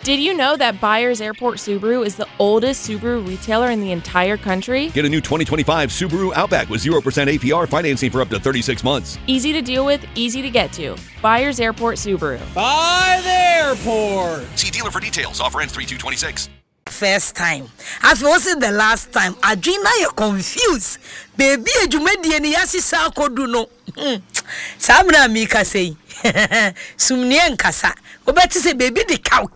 Did you know that Byers Airport Subaru is the oldest Subaru retailer in the entire country? Get a new 2025 Subaru Outback with 0% APR financing for up to 36 months. Easy to deal with, easy to get to. Byers Airport Subaru. By the airport. See dealer for details. Offer ends 3/2/26. First time. As was it the last time? Adrina, you're confused. Baby, you made the Yasi Sako do no. Sabra Mika say, Sumnian Kasa. Obeti say, baby, the cow.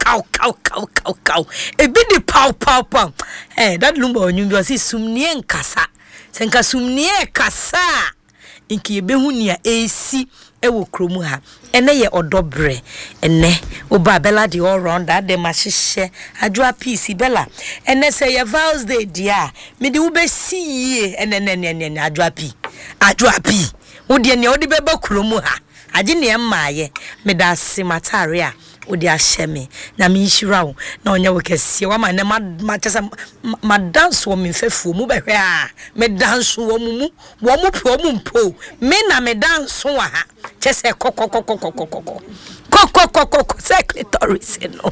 A bit the pow. Eh, that lumber on you was Sumnian Kasa. Senka Sumnia Kasa. Inki Behunia AC. Ewo kromu ha ene ye odobre ene oba bella di all round that de mahihye adwa piece bella ene say ye vows day dia me de wo be see ene adwa pi wo de ne wo de beba kromu ha age ne emaaye me da simatare a wo de ahye me na me nhira wo na onya wo kese wa ma ne ma chesa ma dance wo me fefu mu behwe a me dance wo mu mpo me na me dance wo ha chese kokokokokokoko secretaries no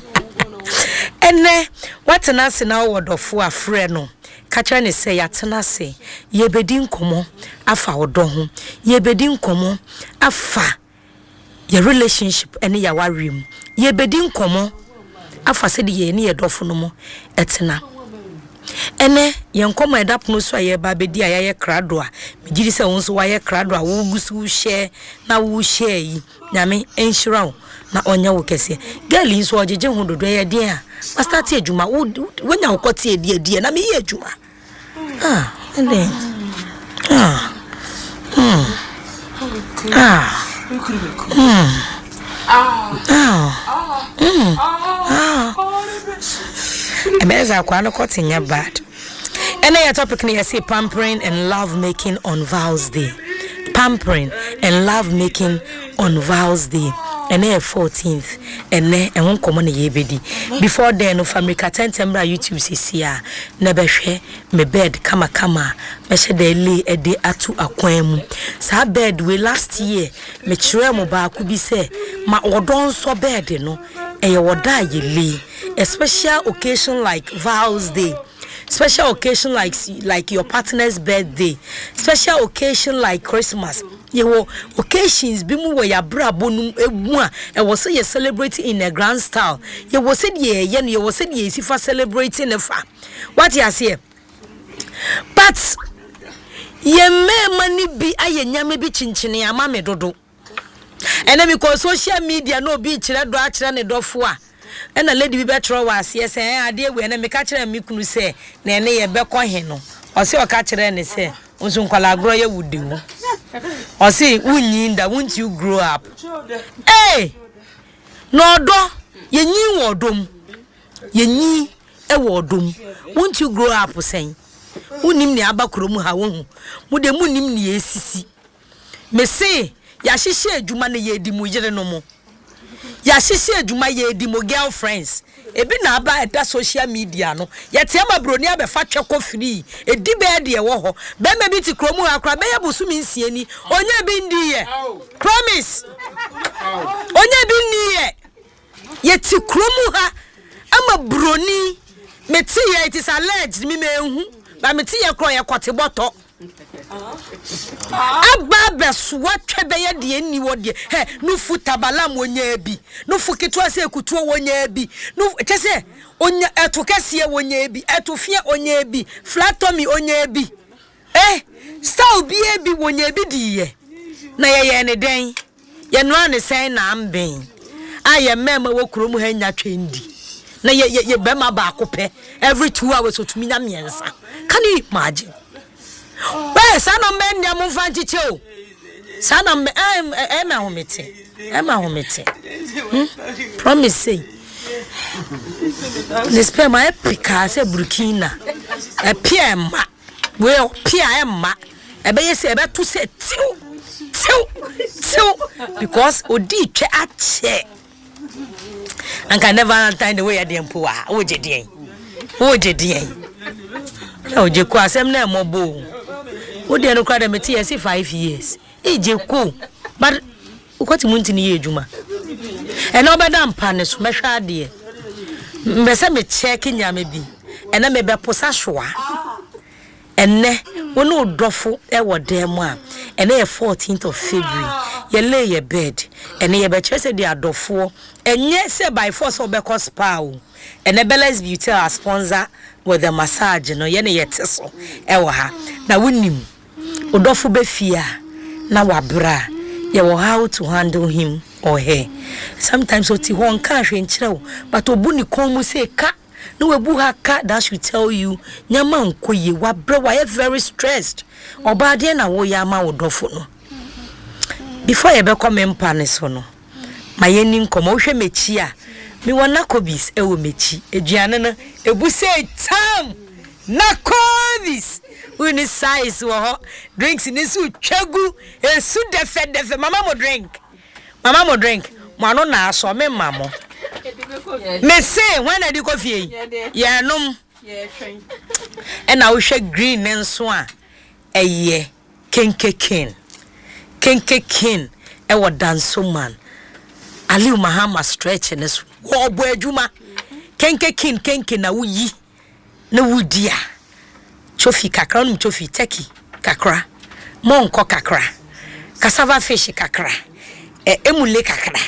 ene watena se na wodofo afre no kacha ne se yatena se yebedi nkomo afa wodo ho yebedi nkomo afa your relationship ene ya warem yebedi nkomo afa se de ye ne yedofo no mo etena ene yenkomo edapno so aye ba bedi aye krado a megiri se won so waye krado a wo gusu share na wo share yi nyame enhira na onya wo kese girl yi so ojeje ho dodo ye den a start adwuma wonya wo kote edi na me ye adwuma ene Emeza kwa no kote nya bad. Ene ya topic ni say pampering and love making on Vows Day. Pampering and love making on Vows Day. Ene 14th. Ene won komo na yebedi. Before then no family katentembra YouTube sisia na behwe me bed kama me shede le ede atu akwan mu. Sa bed we last year me kire mo ba ku bi se ma odon so bed no eye woda yele. A special occasion like Vows Day, special occasion like your partner's birthday, special occasion like Christmas. You occasions be mu ya brabo num egu a e wo say you celebrating in a grand style. You wo say you wo say you for celebrating fa. What you say? But ye me mani bi aye nyame bi chinchine ama me dodo. And then because social media no bi kire do a kire ne dofo a and a lady be better was yes, I dear we and me catcher and me could say, Nene, a beco heno, or see a catcher and say, Unsunquala grow would do. Or say, won't you grow up? Eh, no, do ye knew or doom, ye knew a wardum, won't you grow up, saying, Unim ni abakrum, how would the moon him ye sissy? Me say, Yashisha, Jumani ye dimujere no more. Ya sisi adwuma ye di mo girlfriends ebi na aba eta social media no ye tie ma broni abefa tweko free edi be de wo ho be ma bi ti kromu akra be ye busumi nsie ni onye bi ndi ye promise onye bi ndi ye ti kromu ha ama broni me ti ye it is alleged me hu ba me ti ye kro ye kote boto Abba besuwa twebe de ni wode he no futabalam wonya bi no fuketu ase kutuo wonya bi no chese onya etokese wonya bi etofie onya bi flatomy onya bi style bi wonya bi diye na ye ne den ye no ane sen na amben aye mema wokuro mu ha nya twendi na ye bema ba akopɛ every 2 hours otumi nya miensa can you imagine? Well, son of men, ya move on to son of me, Emma Homete. Promise say, this pay my picas a Burkina, a PM, well, Emma, a bay say about to say, because Odi at check. And can never understand the way I didn't pour. Oh, Jedi. Oh, Jekwa, some name more boo. What they no cry them 5 years. Je ko. But what munti ni ejuma. E no bedam panes mehwa de. mbese me check nyame bi ena me be posa hwa enne wonu odofo e wo dem a ena ye 14th of February ye lay your bed ena ye be chese di adofo enye se by force obekọ spa o ena Bellas Beauty our sponsor with the massage no ye ne yeteso e wo ha na wonim odofo be fia na wabra ye wo how to handle him or her sometimes oti ho nka hwe nkyerɛw but obu ni kon mu say ka no webu ha ka that should tell you nyama nkoye wabra wa very stressed obade na wo ya ma wodofo no before ye be come mpa ne so no mayeni nkomo hwe mechi a me wona kobis e wo mechi eduane no ebu say tam na kobis uni size wo ho drinks ni su twagu esu defe mama mo drink mo ano na aso me mamo me say when I di coffee ya nom and I will share green nso a eye kenke king e wo danso man Ali Mahama stretch ne so wo bo adwuma kenke king na wuyi na wudia chofi kakra no chofi turkey kakra monko kakra cassava fish kakra emule kakra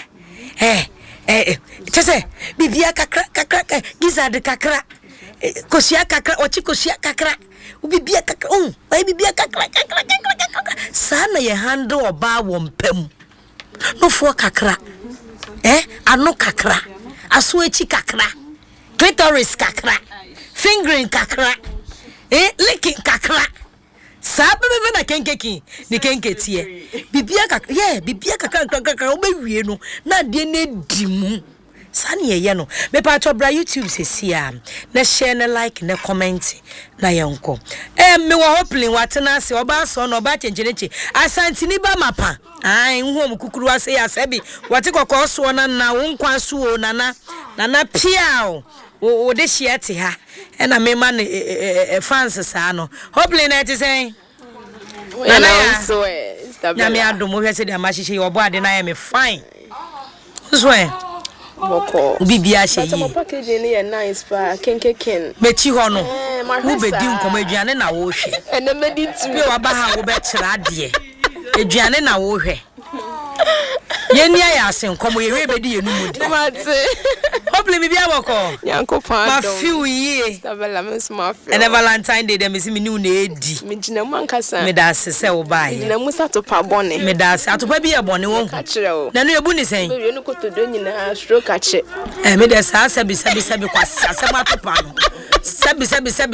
chese bibia kakra gizzard kakra kosia kakra ochi kosia kakra ubibia kakra bibia kakra sana ye handle oba wo mpam no fo kakra ano kakra aso echi kakra clitoris kakra fingering kakra licking kakra sabe na kenkeki ni kenketie bibia kakra bibia kakra obewie no na de na dimu sane ye no me pa to bra YouTube sesia na share na like na comment na yenko me wo hopling watena se oba so no oba chencheneche asantini ba mapa ai nhu omukukuru ase ya sabi wate kokko so na wonkwa so o nana piao o de shiete ha na me man fans sa no hopling na ti say nana so na me adomo hwe se de amahihye obo ade na me fine so boko bibia she yi package ni ye nice pa kenken mechi ho no wo bedi nkomo aduane na wo hwe ene medi tu bi wa ba ha wo be kira ade aduane na wo hwe yeni aya asen nkomo ye we bedi ye nu mudi hopefully bibia boko yankopon ma feel ye stabela me small feel and Valentine Day dem si me ni una edi me gina mu ankasa me da se wo ba ye gina mu satopa bone me da se atopa bi ye bone wo ka kire o na no ebu ni sen we no kotodo nyina stroke ache me da sa sabi kwasa se matopa no sabi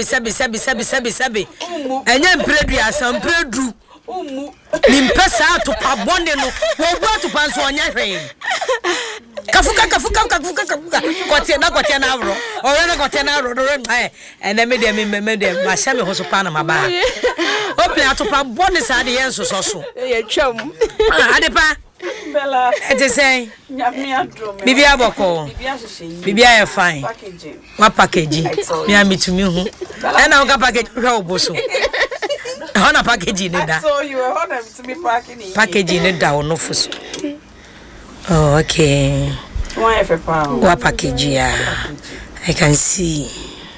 enya mpredu asampredu ni mpesa atopa bone no wo bu atopa nso onya hwe kafuka kote na avro ore na kote na avro do ene me de ma sha me hoso pa na maba o ple atopa bone sa de yenso so ye twam ade pa Bella ete say nyame adro me bibia boko bibia e fine wa package me amitumi hu na o ka package hwe oboso hona package ni da so you are hona to be packing package ni da ono fuso oh okay why if pa wa package ya I can see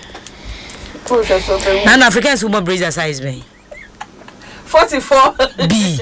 so and Africans who brazier size me 44 B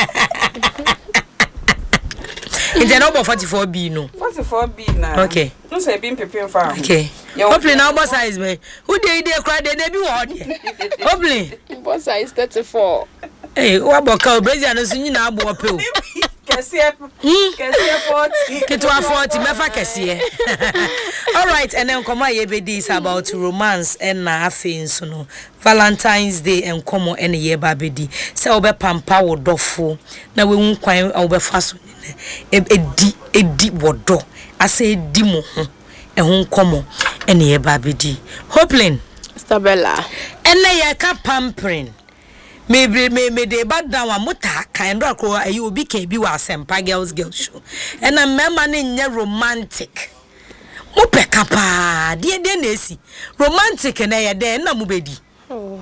it's a number 44B no 44B na okay no say be prepare for okay hopefully now boss size me who dey cry dey be what hopefully boss size 34 hey what about cow brazier no so nyina abo pe o kese 40 ketwa 40 mefa kese all right and then come here be this about romance and na afi so no Valentine's Day and come on any year babedi say obe pampa wo dofo na we nkwan obe faso edi wodo ase edi mo ho ehun komo ene ye babedi hoping stabella ene ye ka pampering me de bad down wa muta kind of ko ayi obi kan bi wa Sempa girls show ena mema ne nye romantic mo peka pa de na esi romantic na ye de na mo bedi oh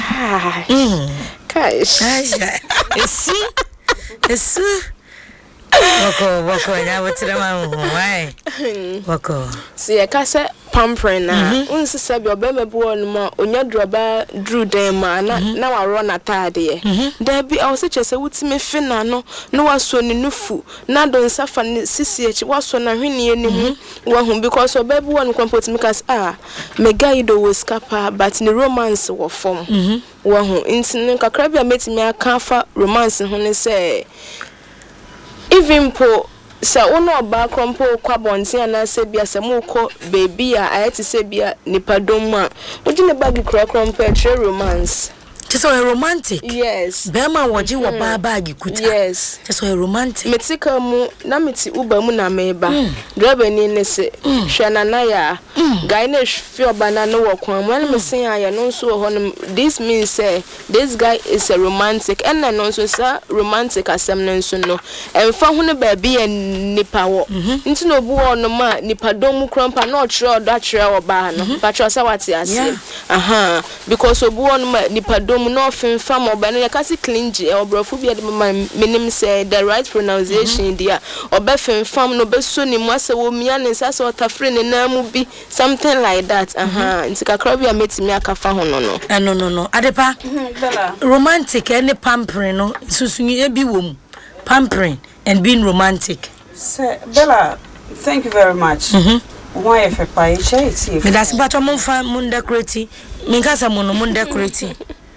Gosh. Esu Wako nya wotirema why wako See ya kase pampering na unsi sabi obema bi wonuma onya droba dru den ma na wa ro na taade da bi a wose chese wutime fina no na waso ne nufu na do nsafa ne sisi echi waso na hwene ne mu wa hu because obabi won kwampo me kas me guy do was kapa but ne romance wo form wa hu intin kakra bi a metimi aka fa romance hu ne say even po sa uno ba krompo kwa bonti ana se bia se mu ko baby a ayeti se bia nipadom a ugine bagi krompo e romance. So a romantic. Yes. Bema waji wa bagi kuta. Yes. So a romantic. Metika mu na meti uba mu na meba. Driver ni ne se hwe na ya. Guy na hwe oba na no wokwan. When me say ya no so ho this means say this guy is a romantic and na no so sa romantic asem no so no. Emfa ho ne ba bi nipa wo. Nti no bu wo no ma nipa dom krompa na o kire oda kire oba no. Pa kire sa wate ase. Aha because obu wo no ma nipa dom no fin fam oba no yakasi clingy obrofo bia de menim say the right pronunciation dia oba fin fam no be so ni mu ase wo mia ne sase otafre ne na mu bi something like that nti kakra bia metimi akafa ho no no adepa romantic any pampering no susunyi e bi wom pampering and being romantic. Say Bella, thank you very much. Why if I say me das bato mon fa mun decorate me kasa mon decorate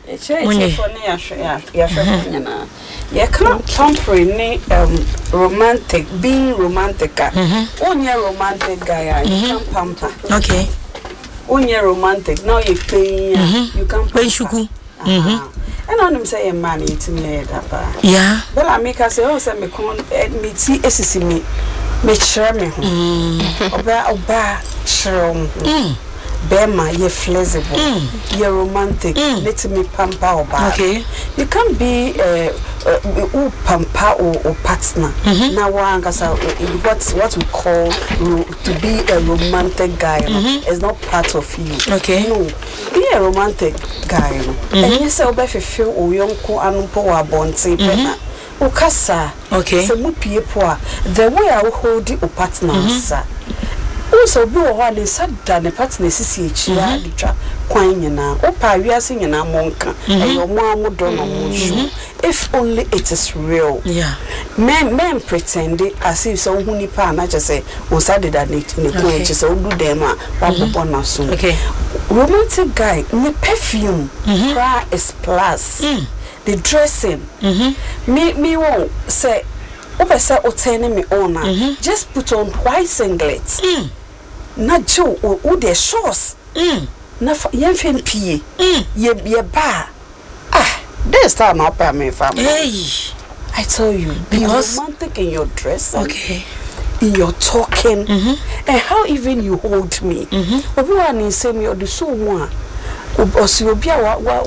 romantic, being romantic. Only romantic guy, you can pamper. Okay. Only romantic, now you pay, you can pay shuku. And on him say money to me. Yeah. Well, I make us say, oh, send me con me see, SC me share me. Oba share. Bema, you're flexible, you're romantic, let me pamper or back. Okay. You can be pamper or partner. Now, what we call to be a romantic guy is not part of you. Okay. No, be a romantic guy. And you say, if you feel or young co and poor bonty, Okasa. Okay. So, the way I will hold you partners. Also, be one is sad than a partner, Sissy, quine na, or pirating in a monka, and your mom would don't know. If only it is real. Yeah. Men pretend it as if so many pan, I just say, on Saturday that night in the coach is all do them, one or soon. Okay. Romantic guy, me perfume, cry is plus. The dressing, me won't say, over say, or turning me on, just put on white singlets. Not Joe or their shorts. Not young fin pee. Ye bar. This time up by me family. Hey, I tell you, be romantic in your dress. Okay. In your talking. And how even you hold me. Everyone is saying me or the so one. Or see you be a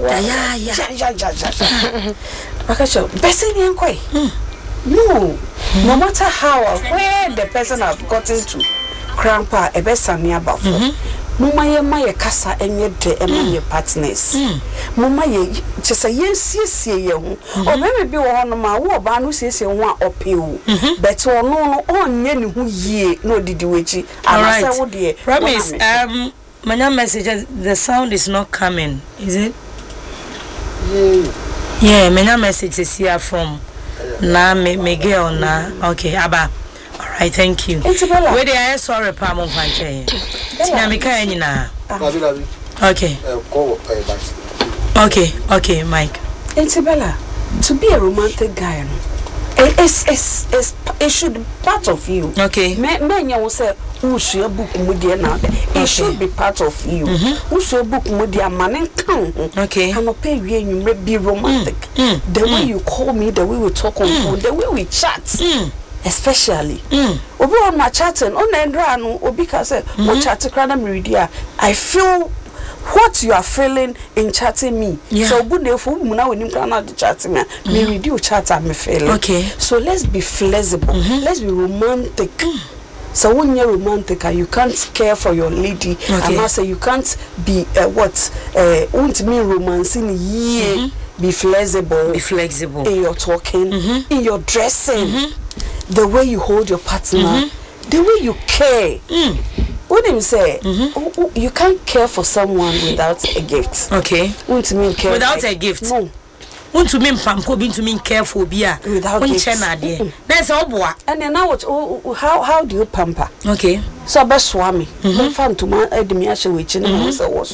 no matter how where the person have gotten to crampa a besa near buffer. Mama ye my casa and your day and your partners. Mama ye just a yes, or maybe be one of my war banus is a one or pill. But no yen who ye no did you which all right. Promise my message the sound is not coming, is it? Yeah, my message is here from na Miguel na okay aba all right thank you where they are sorry pa mo fanche tina me kan nyina okay Mike Isabella to be a romantic guy it should be part of you. Okay. Men you will say who should book media now. It should be part of you. Who should book media man count. Okay. I'm not pay you may be romantic. The way you call me, the way we talk on phone, the way we chat. Especially. Obi on my chatting on Endrano obi ka say o chat krana media. I feel what you are feeling in chatting me. Yeah. So good day for muna when you cannot chatting me. Me read you chat and me feeling. Okay. So let's be flexible. Let's be romantic. So when you're romantic, you can't care for your lady. Okay. And I say you can't be won't mean romancing. Yeah. Be flexible. Be flexible in your talking, in your dressing. the way you hold your partner, the way you care. What him say? You can't care for someone without a gift. Okay. What do you mean care? Without a gift? No. Want to mean pampo, being to mean careful, beer without gifts. That's all boy. And then now what? How do you pamper? Okay. So best swami. Fun to man me actually which no.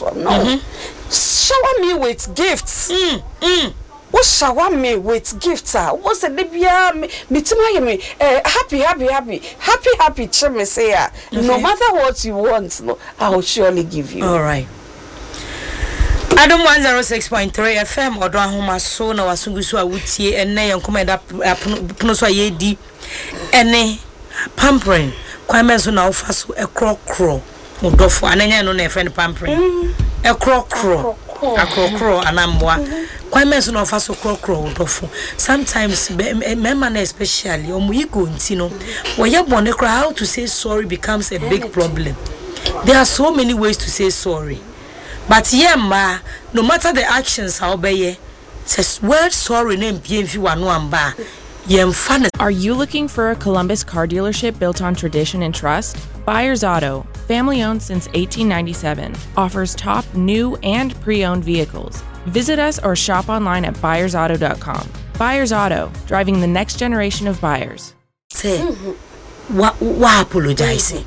Shower me with gifts. What shower me with gifts? What's the Libya? Me happy. Chime say no matter what you want, no, I will surely give you. All right. Adam 106.3 FM odo ahoma so na wasungu so awutie enne yenkomeda puno so ayedi ene pampering kwame so na ofa so ekrokro odofo ananya no na friend pampering ekrokro akrokro anamwa kwame so na ofa so krokro odofo sometimes memma na especially omuyigo ntino woye bone kra how to say sorry becomes a big problem. There are so many ways to say sorry. But yeah, no matter the actions, how be says word sorry name Are you looking for a Columbus car dealership built on tradition and trust? Buyers Auto, family owned since 1897, offers top new and pre-owned vehicles. Visit us or shop online at buyersauto.com. Buyers Auto, driving the next generation of buyers. Say, what apologizing?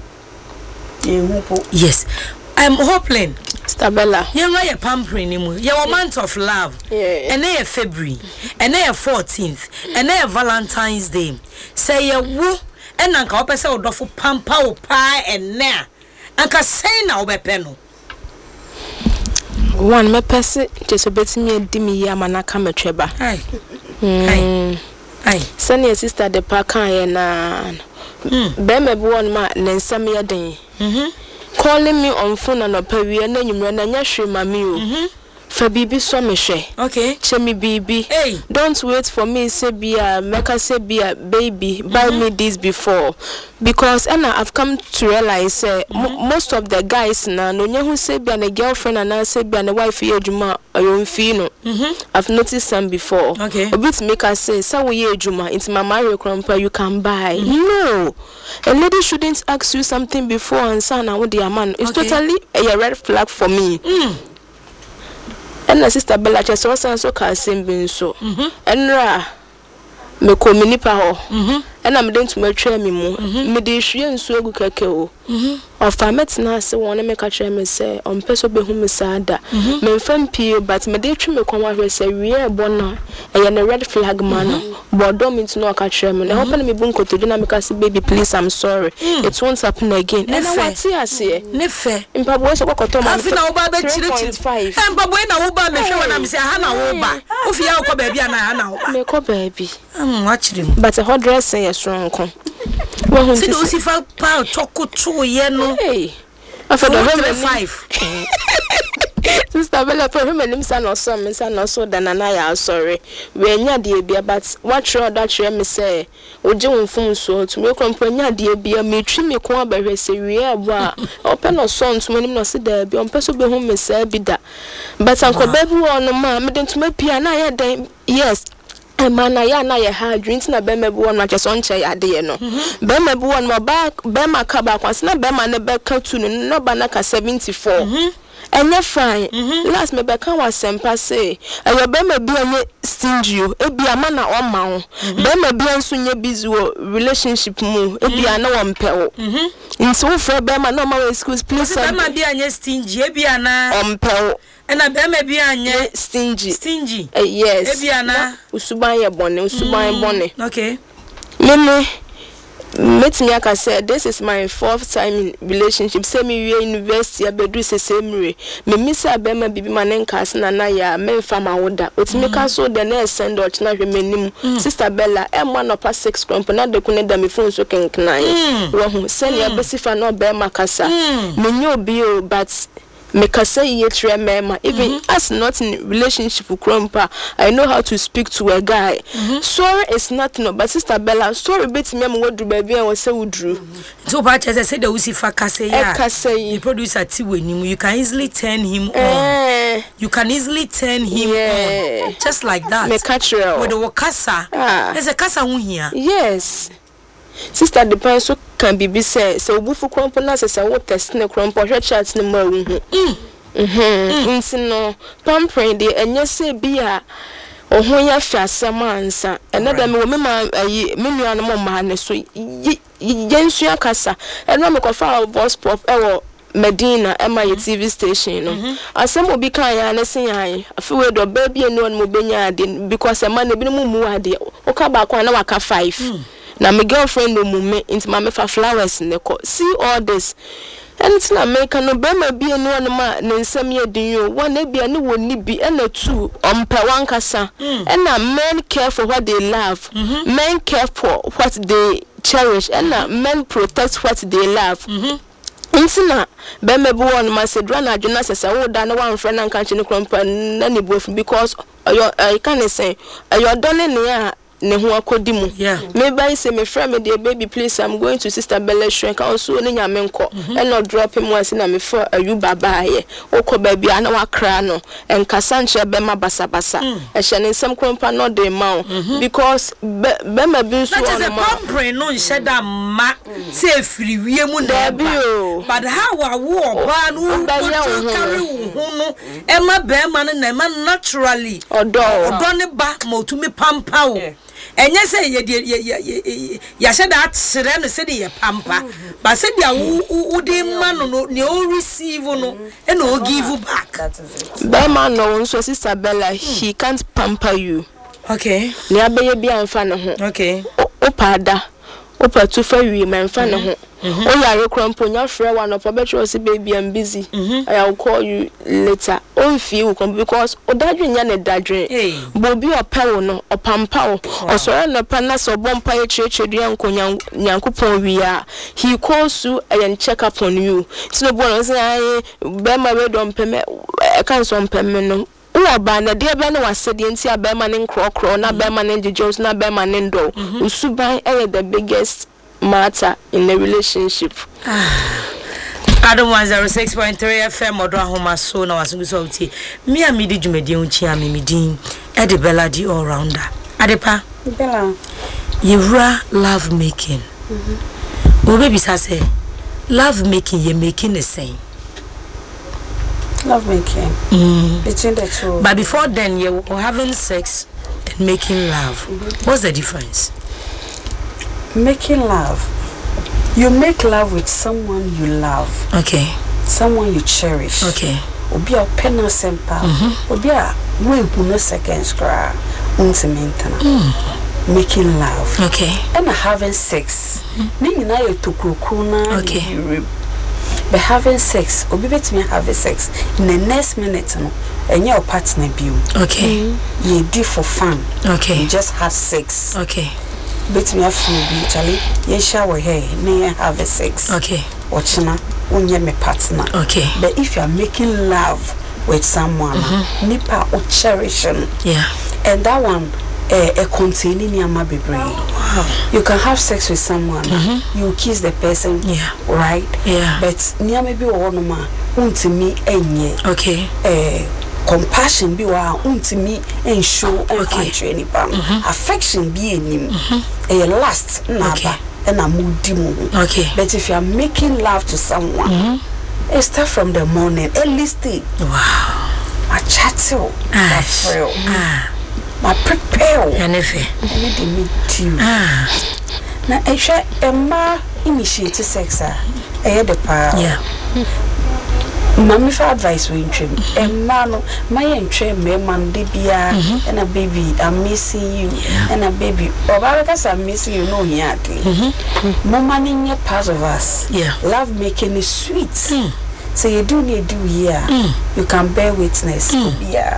Yes. I'm hoping Stabella. You are pampering him. You are a month of love. Yeah. And then February. And then 14th. And then Valentine's Day. Say you woo. And Uncle Opesa would offer pampa or pie and na. Uncle say now be penno. One me pese just obeti me dimi ya manaka me treba. Aye. Send your sister the park na. Be me bu one ma nensam ya den. Calling me on phone and operia na nyumra na nya hwe mami o. Fa bibi so me hwe. Okay. Che me bibi. Hey. Don't wait for me say bia meka say bia baby buy me this before because I've come to realize most of the guys na no nya hu say bia na girlfriend and say bia na wife ye adwuma ayomfi no. I've noticed some before. Okay. Obit make us say say we ye adwuma into my marry krompa you can buy. No. A lady shouldn't ask you something before and say na what the man. It's totally a red flag for me. And my sister Bella just also can sing bin so. And ra me ko me nipa ho. And I'm going to me try me mo. Me de hwie nso egu keke o. Of ametina se won me ka try me say on peso be hu me sada. Me fam pie but me de twi me kon wa hwe say wie bona. E na red flag man. But don't mean to know ka try me. Na hope me bu nkoto na me ka say baby please I'm sorry. It won't happen again. And I want to say Nefe. Mpabo so koto man. Afi na wo ba be chiri. Mpabo na wo ba me hwe na me say ha na wo ba. Ofi ya ko ba bia na ha na wo ba. Me ko baby. Watching. But a hot dress is strong. Well, see those if I pound choco two no. Hey, I feel the 5. Sister Bella, for him and him son or son, son or so than an eye. Sorry, we are near dear beer, but what road that you me say, would you phone so to me company dear beer, me trim me qua by her say, we are open or sons when him not sit there, be on person be home, Miss Bida. But Uncle Baby on the man, didn't to make piano, yes. Man na ya ha drink na be mebu won just on che ade no be mebu won mo ba be makaba kwase na be ma ne be ka tu no ba na ka 74 enye fine last me be kan wa sempa say e be mebu enye stingy e bia ma na o ma ho be mebu enso nye busy relationship mu e bia na wo mpe wo nti wo fre be ma no ma excuse please be ma bia enye stingy e bia na o mpe wo and I be maybe anye stingy. Yes. Ebiana usuban ye bone, usuban bone. Okay. Meme metin aka say this is my 4th time in relationship. Say me we university abedu se semre. Me misa be ma bibi manen kas na ya me fama woda. Otime ka so the na send out na hwe menim. Sister Bella one of 6 crump na de kune da me phone so kenkan. Wo hu say ya besifa no be makasa. Me nyo bio but make us say yet remember even as not in relationship with grandpa I know how to speak to a guy. Sorry is not no but Sister Bella sorry bit me what do baby and say wudru so but as I said the usifa kase ya the producer ti wenim you can easily turn him on you can easily turn him on just like that me catch you with the wakasa there's a kasa hu here yes sister depends so can be say so obufu krompo na say wo test ne krompo hwe chat ne ma hu no pampering de enye say bia ohun ya fiasem ansa ene da me wo me ma me nua no ma ne so yensu akasa eno me ko fa voice pop ewo Medina MI TV station no asem obi kan ya na sen yan afi we do baby enu on mo benya ade because man e bi no mu ade o ka ba kwa na waka 5 na my girlfriend no mu me into my fa flowers ne ko see all this and it's not make no be ma bi enu on ma ne nsam ye din yo one e bia ne woni bi and two ompa wan kasa and na men care for what they love men care for what they cherish and na men protect what they love Insina beme bu won ma se dra na adwena sese wo da na wan frɛ na nka nche ne krompa na ne bu because I can say your donne ne ne ho akodi mu me buy say me frɛ me dey baby please I'm going to sister Bella shrink also ne nyame nko and not drop him once na me for ayu baba ye okọ baby ana wa kra no enkasa nche bema basa basa e hye ne nsem krompa no dey ma because bema bi so on ma brain no nhye da ma say free wie mu na but how awo ba no carry hu no e ma bema no na ma naturally odo ne ba ma otumi pampa wo enye say ya she that sire no say dey pampa but say dia wo dey man no ne o receive no e no give back be man no so sister Bella he can't pamper you okay ne abeye bia mfa ne ho okay o pada o patu fa wi man mfa ne ho o yare krompo nya frɛ one of betro say baby I'm busy I will call you later on feel because o dadwe nya ne dadwe bobi opewo no opampa o osore no pa na so bompa ye chechedua nkonya nyankopon wi a he calls you and check up on you so bo no say be ma we don peme e kan so peme no wo ba na de be na wasede nti abema ne nkrokro na abema ne jejos na abema ne ndo usuban the biggest matter in a relationship. Adam 106.3 FM odo ahoma so na wasungu so uti me amidi djumedi unchi amimidin e de Bella di all rounder adepa Bella yewra love making o baby say love making you making the same love making between the two but before then you were having sex and making love what's the difference? Making love, you make love with someone you love, okay, someone you cherish, okay, obi a penna sempa obi a we no seconds cry making love, okay, and having sex ni na ye tokrokuna, okay, but having sex obi betimi have sex in the next minute no and your partner bio, okay, you do for fun, okay, you just have sex, okay, bet me afu bi chale ye shower here na have sex, okay, ochina unye me partner, okay, but if you are making love with someone nipa o cherishing, yeah, and that one containing yama bebre. You can have sex with someone, you kiss the person, yeah, right, yeah, but niya maybe wonoma untimi enye, okay, compassion be wa untimi and show and country nipa, affection be enim, last naba and a moody moon, okay, but if you are making love to someone, it start from the morning, at least wow, my chattel, my frill, my prepare, and if I meet you. Now, I share Emma initiate sex, the power. Yeah. Mommy for advice we trim. Emma, my entry, me man, debia, and a baby, I'm missing you, and a baby. Or because I'm missing you, no, yet. More money in your part of us. Yeah. Love making is sweet. So you do need do here. You can bear witness. Yeah.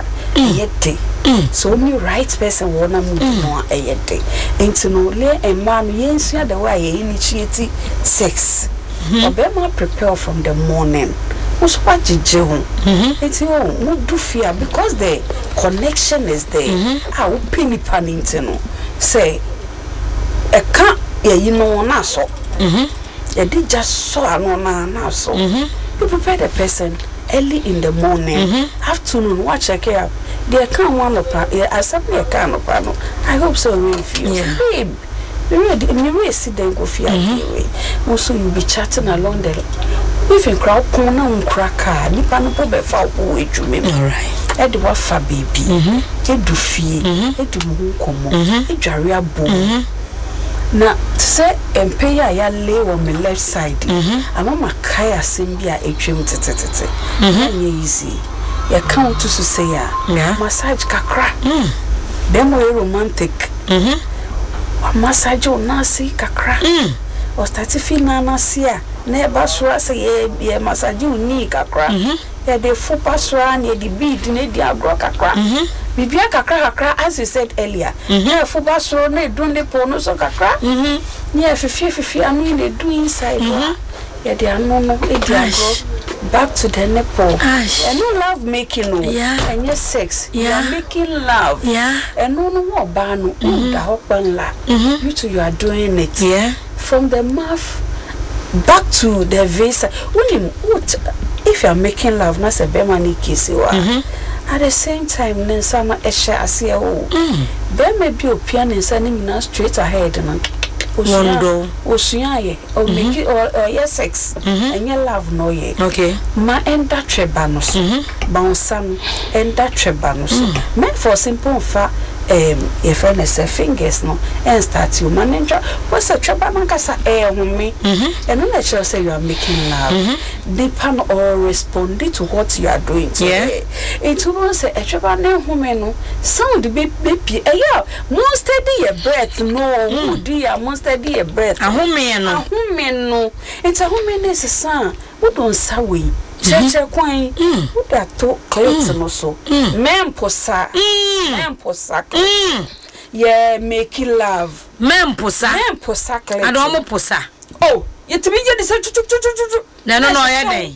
So only right person wanna move no ayete. Into no le a man yensia the way you initiate sex. Obema prepare from the morning. What's what you do? It's no do fear because the connection is there. I will penny pan into no. Say a can't you know na so. You did just so I know na so. You prepare the person early in the morning, afternoon, watch a care. They can't one of I simply a can of I hope so. Babe, me sit there go fear anyway. Also you be chatting along the even crowd corner cracker nipa no po be fa wo edwuma mu. All right. E de wa fa baby. E du fie. E du mu komo. E dware abo. Na say empe ya lay on my left side. Amama kai asem bia etwem tetetete. Anye easy. Ya count to say ya. Massage kakra. Dem we romantic. Massage o nasi kakra. O start feel na nasia. Na ba so say ye massage uni kakra. Ya de fu pasra na de bead na de agro kakra. Bibia kakra as you said earlier. Na fu pasro na do le pono so kakra. Yeah, fifi anu na do inside. Yeah, they are no back to the nipple. And no love making no. Yeah. And yes sex. Yeah. You are making love. Yeah. And no more ban the open la. You two you are doing it. Yeah. From the mouth back to the visa. If you are making love, not a bemani kiss you are. At the same time, then some esha asia o. There may be a piano and sending us straight ahead and Wondo Osuaye or make it or yes sex and your love no ye. Okay. Ma enda trebanos. Bounsam enda trebanos. Meant for simple fa your friend is a fingers no and start you manager. What's a trebanakasa me? And I'm not sure say you are making love. Depend or responding to what you are doing today. It won't say a treban woman sound the baby yeah most steady your breath no dear most steady your breath a woman no it's a woman is a son who don't sawi cheche kwai who that to clothes no so memposa yeah making love memposa I don't posa oh you to be the no yeah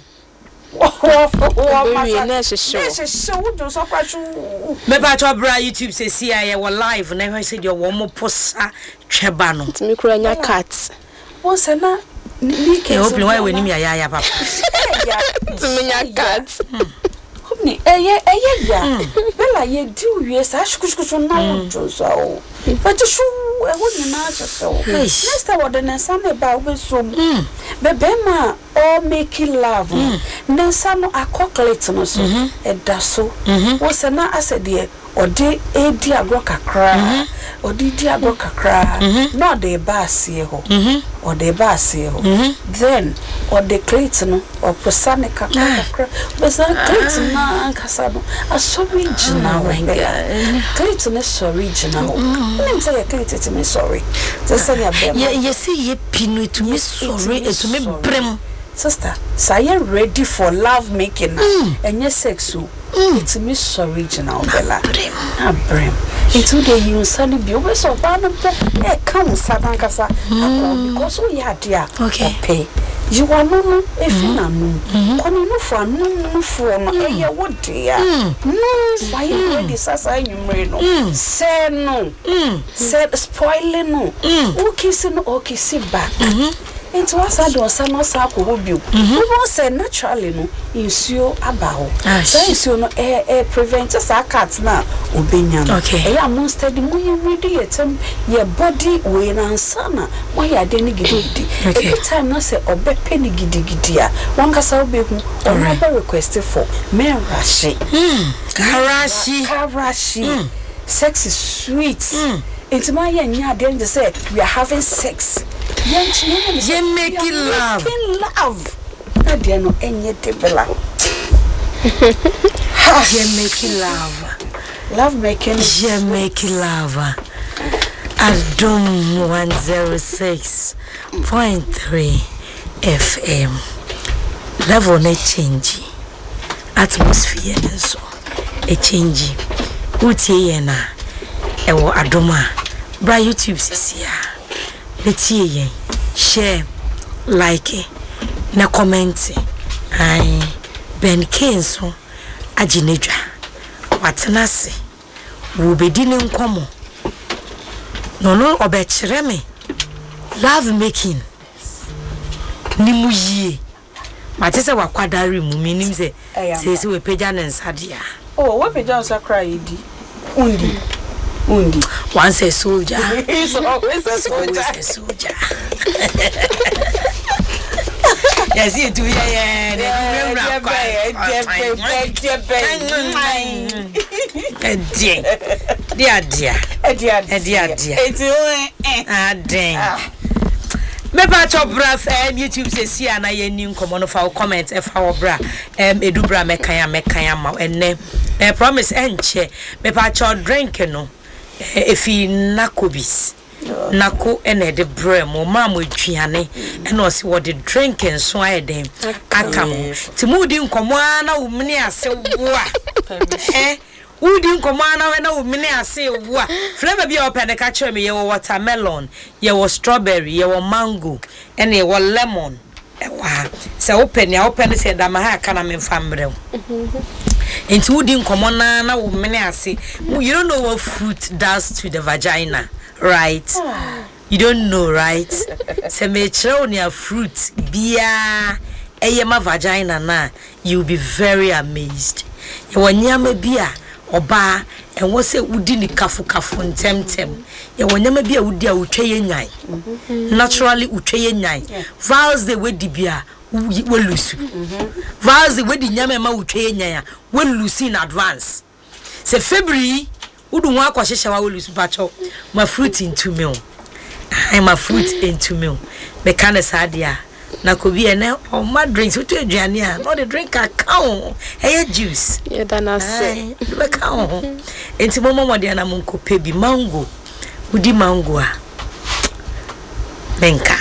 Maybe YouTube says see I were live and I said you're one more posa trebano to me crying cats. What's a na open why when me ya papa to me cats. Bella ye do yes ashkuskuso na so but to show I wouldn't not so next time the son about with some bebema all making love then some are calculating no so e da so was na asɛ deɛ ɔde edi agro kakra ɔde di agro kakra no de ba asie ho ɔde ba asie ho then ɔde crate no ɔposa ne kakra besa crate na ankasa no asori gina crate no sorry gina ho nem say crate to me sorry say ya be ye see ye pinu to me sorry to me brem sister say you ready for love making and your sex it's miss original bella brem into the you sunny be over so bad come sadankasa because we are dear okay you are no if you are no come no for no eh what dear no why you ready sasa you no say no said spoiling no okay sit back into us I do some sako hobi we won say naturally no insuo abaho so insuo no prevent us cat na obenya no e ya monster di mu ready etem your body we na sana why ya de ni gidi every time no say obepe ni gidi a wan kasa obehu or request for men karashi sex is sweet it's my nya dey say we are having sex you making love that they no enye tebela you making love making you making love Adom 106.3 FM level na change atmosphere so e change utie ye na ewo Adoma bra YouTube sisia betie yen share like na comment ai Ben Kenso aginedwa watenase wo bedi ne nkomo no obekire me love making ni muyi matese wakwadare mu minim se we pagya ne nsadea oh we pagya sakra yidi undi Undi. Once a soldier. He's always a soldier. Always a soldier. Yes, you do. Yeah. Meba chopra YouTube say see na ye ni nkomo no fa comment e fa obra edubra mekan ma enne promise enche meba cho drink no efi nakobis nako ene de bremo mamo aduane ene o se wo de drink nso ayeden akam ti mudi nkomo na wo mini ase wo a Udi nkomana we na wo mini ase wo a flavor bi open de ka kire me ye watermelon ye strawberry ye mango ene ye lemon wa se open se da ma ha kana me fambrem enti udi nkomona na wo mini ase you don't know what fruit does to the vagina, right? You don't know, right? Se me kire on your fruit bia eyema vagina na, you'll be very amazed. Ye wanyama bia Oba and was it would ni kafu ntem. Ya wanyama bia would dia utweye nyai. Naturally utweye nyai. Vows the way dibia will lose. Vows the way the nyama ma utweye nyai will lose in advance. Se February udu nwa kwa shesha wa will lose bacho my fruit into me. I'm a fruit into me. Me kana sadia. Na kobi ene o ma drinks o to aduane a no the drink account hey juice yeah dana say be account enti momo de na mun ko pebi mango udi mango a benka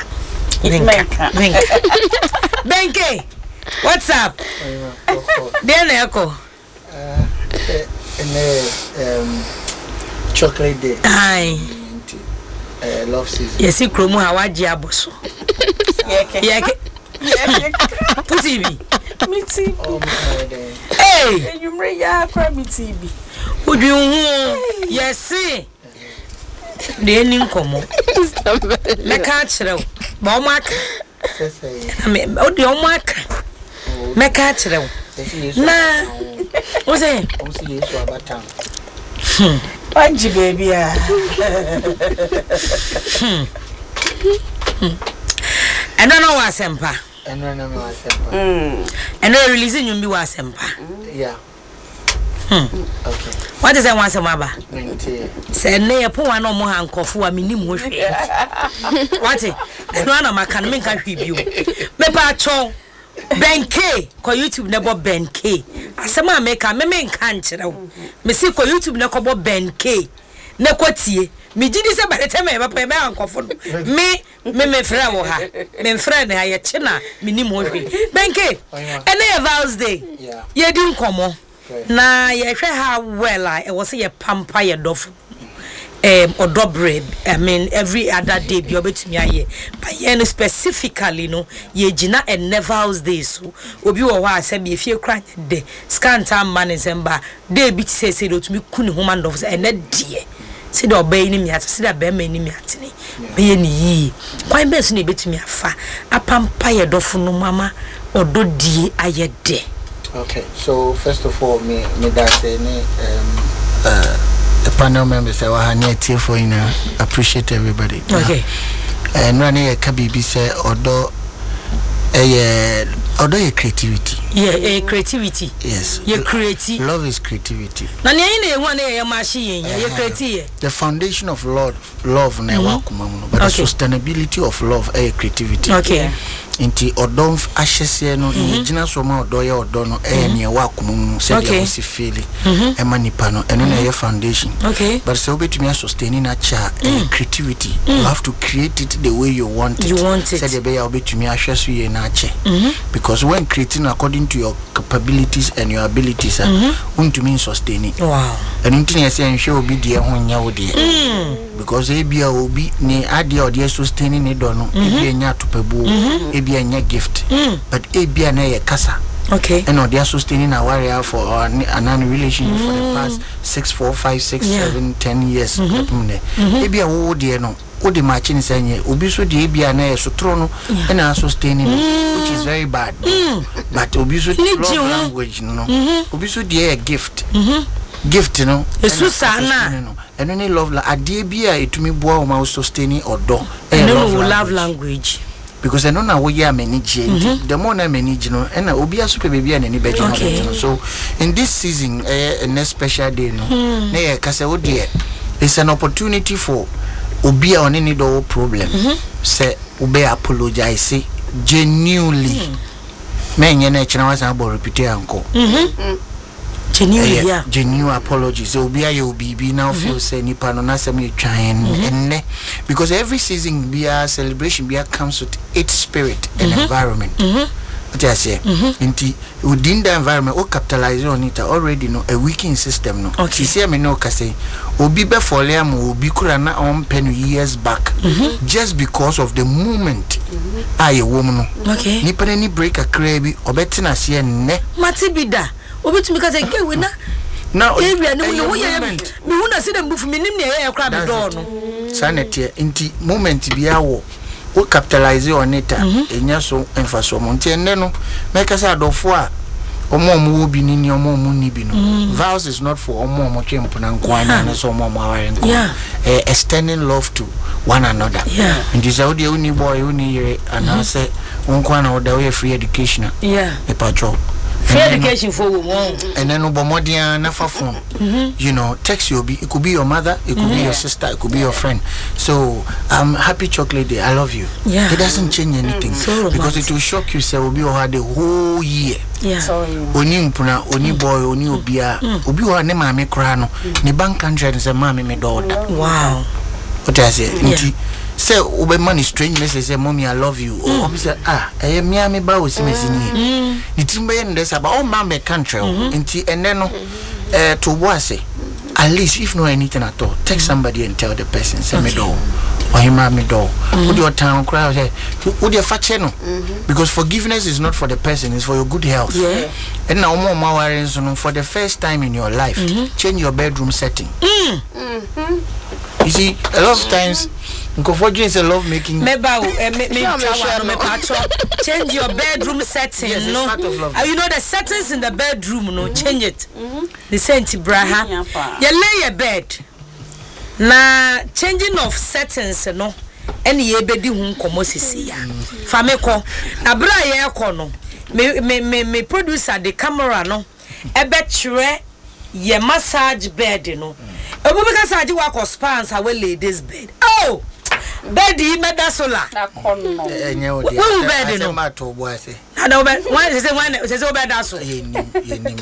benke what's up there na eko chocolate day ai love season yes ikromu hawaji aboso yeah put TV Me TV. Hey You bring ya cry me TV. Would you yes the ending nkomo me ka kire ba o maka me o de o maka me ka kire na o say o si Yesu abatan Panji baby ah and no was sempa and no was sempa and no releasing you be was sempa yeah okay what is that one semaba 20 say na ye po wa no mo hankofo a minim ho hwe what no na maka no menka hwe bio me pa cho benke ko YouTube ne bo benke asema meka me menka nkire wo me si ko YouTube ne ko bo benke ne kwatie me gidi se bare teme e ba pa me hankofo me frɛ wo ha me frɛ ne ha ye chena minim ho hwe benke ene ye vows day ye di nkomo na ye hwe ha well e wo se ye pampa ye dofo odobre I mean every other day bi obetumi aye but ye no specifically no ye gina and Vows day so obi wo ho ase bi efie kra de scan time man semba day bi say do tumi kuni human dofo and de se do obey ni mi ate se da be ma ni mi atene be ye ni yi kwan be so na betumi afa apampa ye dofo no mama ododie aye de. Okay, so first of all me that say the panel members say wa hane tie for you appreciate everybody. Okay. And when you kabibi say odo your creativity. Yeah, creativity. Yes. You're creative. Love is creativity. Na nyine one your machine, you're creative. The foundation of love na wakumamu, but the sustainability of love is creativity. Okay. Inti odon ahyese no gina so ma odoye odono ne wakumamu se dia si feel e manipa no eno na your foundation. Okay. But so betumi sustain na cha creativity. You have to create it the way you want it. You want it. Say the be ya obetumi ahweso ye na che. Because when creating according to your capabilities and your abilities untumi sustain it. Wow. And until you say nhwe obi de ho nya wo de. Because ebia obi ni ade ode sustaining ne do no ebia nya topabu ebia nya gift but ebia na ye kasa. Okay. And ode sustaining a warrior for an relationship for the past 6 4 5 6 7 10 years ebia wo de no o de machine sanye obi so de ebia na ye sotro no na sustaining which is very bad. But obi so love language no obi so de a gift gift no esu sana eno ne love la ade bia etumi boa o ma sustaining odo love language because I don't know what you are managing. The more I manage, no, and I'll be a super baby and any better. So, in this season, a next special day, no, it's an opportunity for Ubia on any door problem. Say, Ube apologize, genuinely. Men, your nature was about repeat uncle. Genuine apologies. So be a baby now feel say ni panonasa me trying and because every season be a celebration be a comes with its spirit and environment. What I say, within the environment, or capitalize on it already know a working system. No, okay. See, me no say, obi be for liam, obi kurana on 10 years back, just because of the movement. A woman, okay. Ni penny break a crabby or better na see ne. Matibida. Obitu because I get winner. Now, we wanna see them move me near crab door. Sanity, inti moment be our we capitalize on it. And yes, so emphasis Monte and then make us out of four or more movie in your more munibino. Vows is not for more champion and guana and so more extending love to one another. Yeah, and this is the only boy only and I say one corner of the way free education. Yeah, a patrol. Free education for one. And then Obamodia never phone. You know, text you it could be your mother, it could be your sister, it could be your friend. So happy chocolate day, I love you. Yeah. It doesn't change anything. Because it will shock you, say will be had the whole year. Yeah. Oni mpuna, oni boy, oni obia. Obi wa ne mame krano. Ni bank country and say mame me daughter. Wow. What I say? Say ube money strange message say mommy I love you. Or say me ba wo simesini. Ni timba yen des about mama country nti ene no to boase at least if no anything at all text somebody and tell the person say me do or him me do would your town cry say would your fache no because forgiveness is not for the person, it's for your good health. Yeah. And now more worries for the first time in your life change your bedroom setting. You see a lot of times is a love making. Change your bedroom setting. Yes, no, you know the settings in the bedroom. No, change it. The senti braha. You lay your bed. Na changing of settings. No, any ye bedi hun komosisi ya. Fameko. Na bra ye kono. Me producer the camera no. Ebe chure ye massage bed no. Ebo be massage wa ko spans awe ladies bed. Oh. Bedi meda sola na kono enye odi bedi no mato boase na do be wan se say beda so yenim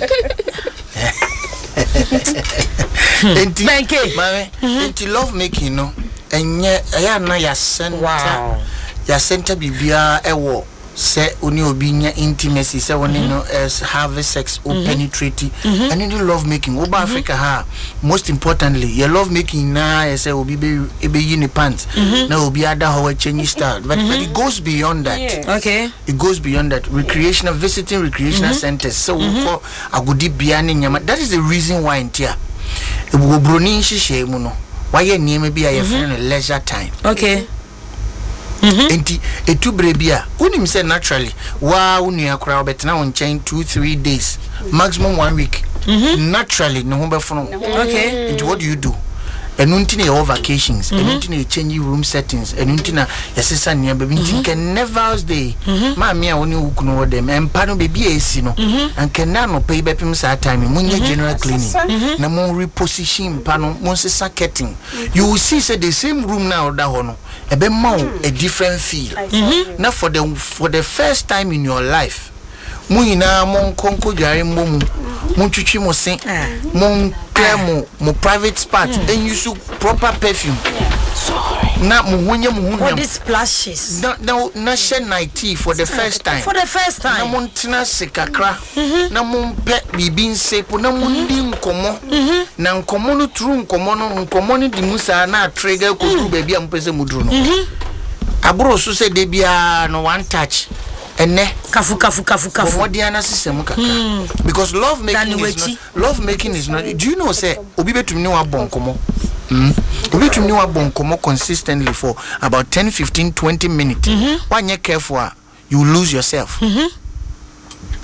enti mame enti love making no enye ya na ya center bibia ewo say oni obi nya intimacy say oni no as have sex or penetrate and in love making over Africa ha most importantly your love making na say obi be yin pants na obi ada how change style but it goes beyond that. Okay, it goes beyond that. Recreational visiting recreational centers so for agudi bia ne nyama. That is the reason why in tia broni hihye mu no why nyema bia your friend leisure time. Okay. Enti etu brebia unim say naturally wa unu akra obetena on chain 2-3 days maximum 1 week naturally no ho befono. Okay, and what do you do? Enunti na your vacations enunti na change room settings enunti na yesesa nia baby can never stay ma me a woni wukuno wo dem empa no baby esi no and can na no pay bepim sa time munye general cleaning na mon reposition pa no mon sesa ketting you will see say the same room now da ho no ebe ma a different feel. Now for the first time in your life muina mon konko jare mom mon chuchi mo sen mon crème mo private spot and you should proper perfume. Sorry na mo wonye mo hu all these splashes na share night for the first time na mon tina sekakra na mon pe bibi nsepo na mon di nkomo na nkomo no true nkomo no di musa na trigger ko du baby am pese mudru no aburo so se de bia no one touch ene kafu modiana system kaka because love making is not do you know say obi betumi ni wa bonkomo obi betumi ni wa bonkomo consistently for about 10 15 20 minutes when you careful you lose yourself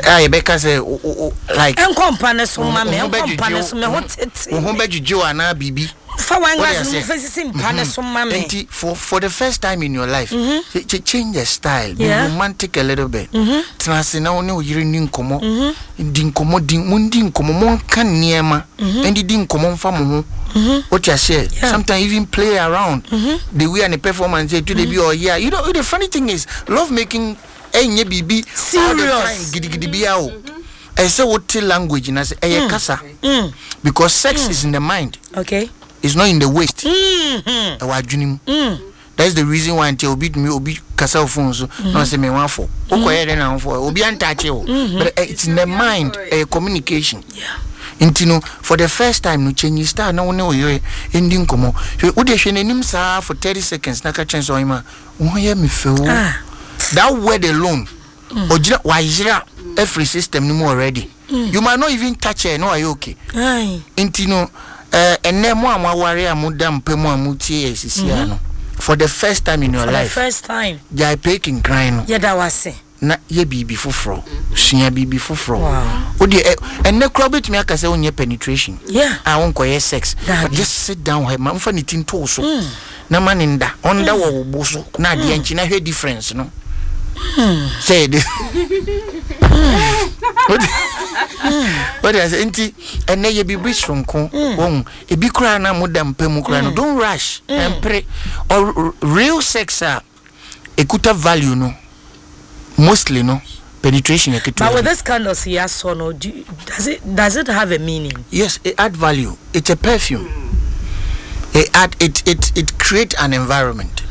I beka say like enkompane so mame enkompane so me hotete who be juju ana bibi for one glass face simpane so mame for the first time in your life change the style be romantic a little bit trans na one oyire ni nkomo di nkomo di mundi nkomo mon kan niema and di nkomo mfa mo ho what you say sometimes even play around the way and the performance to the be or you know the funny thing is love making enye bibi all the time gidi bia o say what language na say kasa because sex is in the mind, okay, it's not in the waist. That's the reason why until obi kasa phone so no say me wan for okoye den na for obi antache o but it's in the mind, communication. Intino for the first time no change start na woni oyo ending komo wo de hwe nanim saa for 30 seconds na ka chen so ima wo ye me fe wo that word alone ojira wajira every system ni already you might not even touch it no are you okay intino enne mo amaware amudam pemu amutie esisia no for the first time in your life, for the first time jai peking crying yeah that was it na ye bibi foforo sua bibi foforo odi enne crowbit me aka say onye penetration I won koye sex but just sit down here man fa ni tinto so na maninda onda wo boso na de anchi na hwe difference no say this what is enti enne ye bibi sonko won e bi kura na modam pemu kura no don't rush and pray or real sex ekuta value no mostly no penetration. But with this kind of siaso no, does it have a meaning? Yes, it add value. It's a perfume. It create an environment.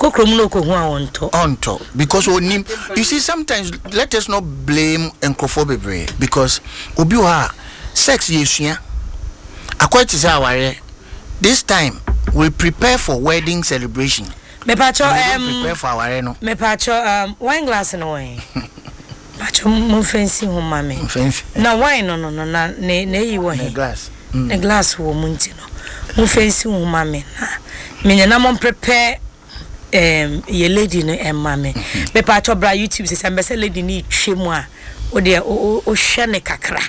On top because you see sometimes let us not blame encrophobia because obiwa sex yesuya according to our this time we prepare for wedding celebration. Me pacho prepare for our no. Me pacho wine glass no way. Pacho mo fancy ho mame. Fancy. Na wine no na ne yi wo he. Glass. Ne glass wo munti no. Mo fancy ho mame na. Me nyana mo prepare ye lady no mame. Me pacho bra YouTube se mbese lady ni twemu a o de o hwe ne kakra.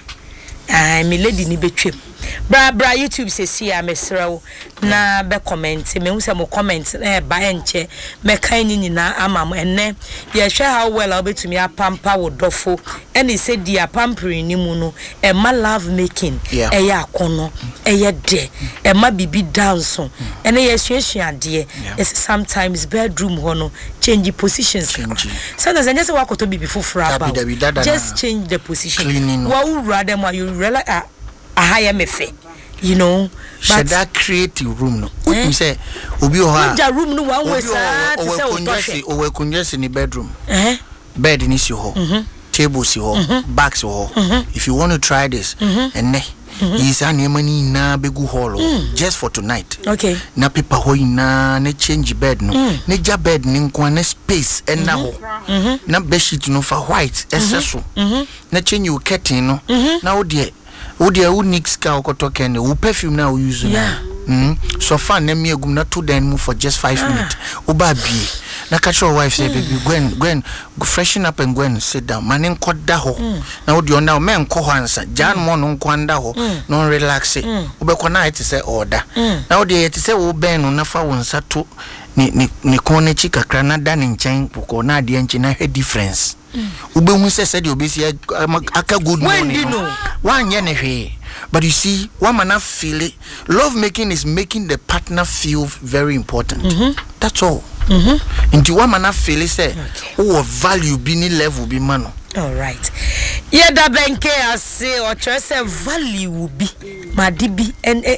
Me lady ni betwem. Bra YouTube says see I'm a srow na be comment me hu say mo comment ba enche me kan nyina amam enne ye hwe how well obetumi apampa wo dofo ene say dia pampering ni mu no e ma love making e ya akono e ye de e ma bibi dance ene ye hwehwe ade is sometimes bedroom ho no change positions sometimes ene say wakoto bibi fufura ba just change the position wa ura dem you realize ahaya mefe you know but that create room no you say obi o ha the room no one way sa to say o we kunjesi ni bedroom bed ni si ho table si ho back si ho if you want to try this and is an money na begu hall just for tonight okay na paper ho ina na change bed no na ja bed ni nko na space and na ho na bed sheet no for white esseso na change you curtain no na wo de unix ka okotoke ne wo perfume na wo use na so fan na me agum na to den mu for just 5 minutes oba bie na catch your wife say baby Gwen freshen up and Gwen sit down man nkoda ho na wo de on now men nko ho ansa jan mo no nkwanda ho no relax obekọ na it say order na wo de it say wo ben no na fa wo nsa to ni kone chi kakra na da ni nchen ko na de nchi na hwe difference ube hu se de obesi aka good morning one ye ne hwe but you see one man feel it love making is making the partner feel very important that's all into one man feel it say oh value be ni level be man all right yeah da benke ase o try say value be madibi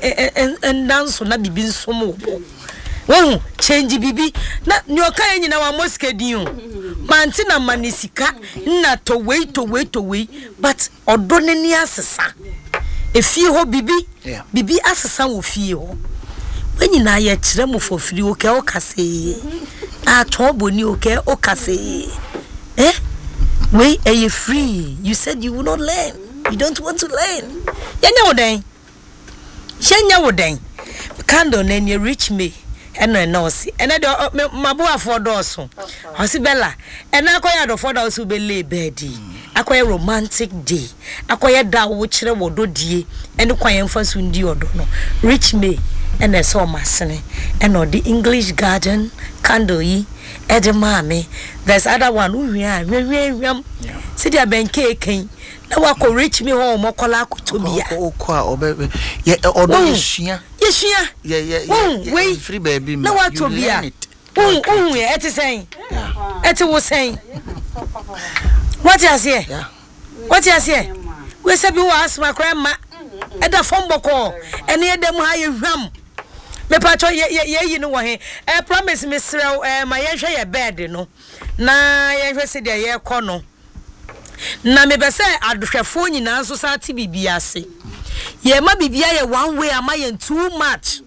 and dance na bibi nsomo won change bibi na nyoka nyina wa moskedin manti na manisika na to wait but odonani asesa efie ho bibi asesa wo fie ho wenyina ya kire mo fofiri o ke o kase a toboni o ke o kase we are you free you said you will not learn you don't want to learn yenya woden candle na reach me eno si ene de mabo afo doso osi bella ena akoya do for da osi be lay bedi akoya romantic day akoya da wo kire wodo die ene kwan mfa so ndi odo no Rich May ene so masene eno the English Garden candle yi ede mame there's other one uhia see dia benke ken na wako Rich May ho mokola akotobia okwa obebe ye odo yeshia wait free baby na watobia ye eti sen eti wo sen what you say we say bi wa asma krema eda fomboko ene edem ha ye hwam me pacho ye no wo he promise me srew ma ye hwe ye bed no na ye hwe se de ye kɔ no na me be say adohwefo nyina so sa ti bibia se ye ma bibia ye one way am I too much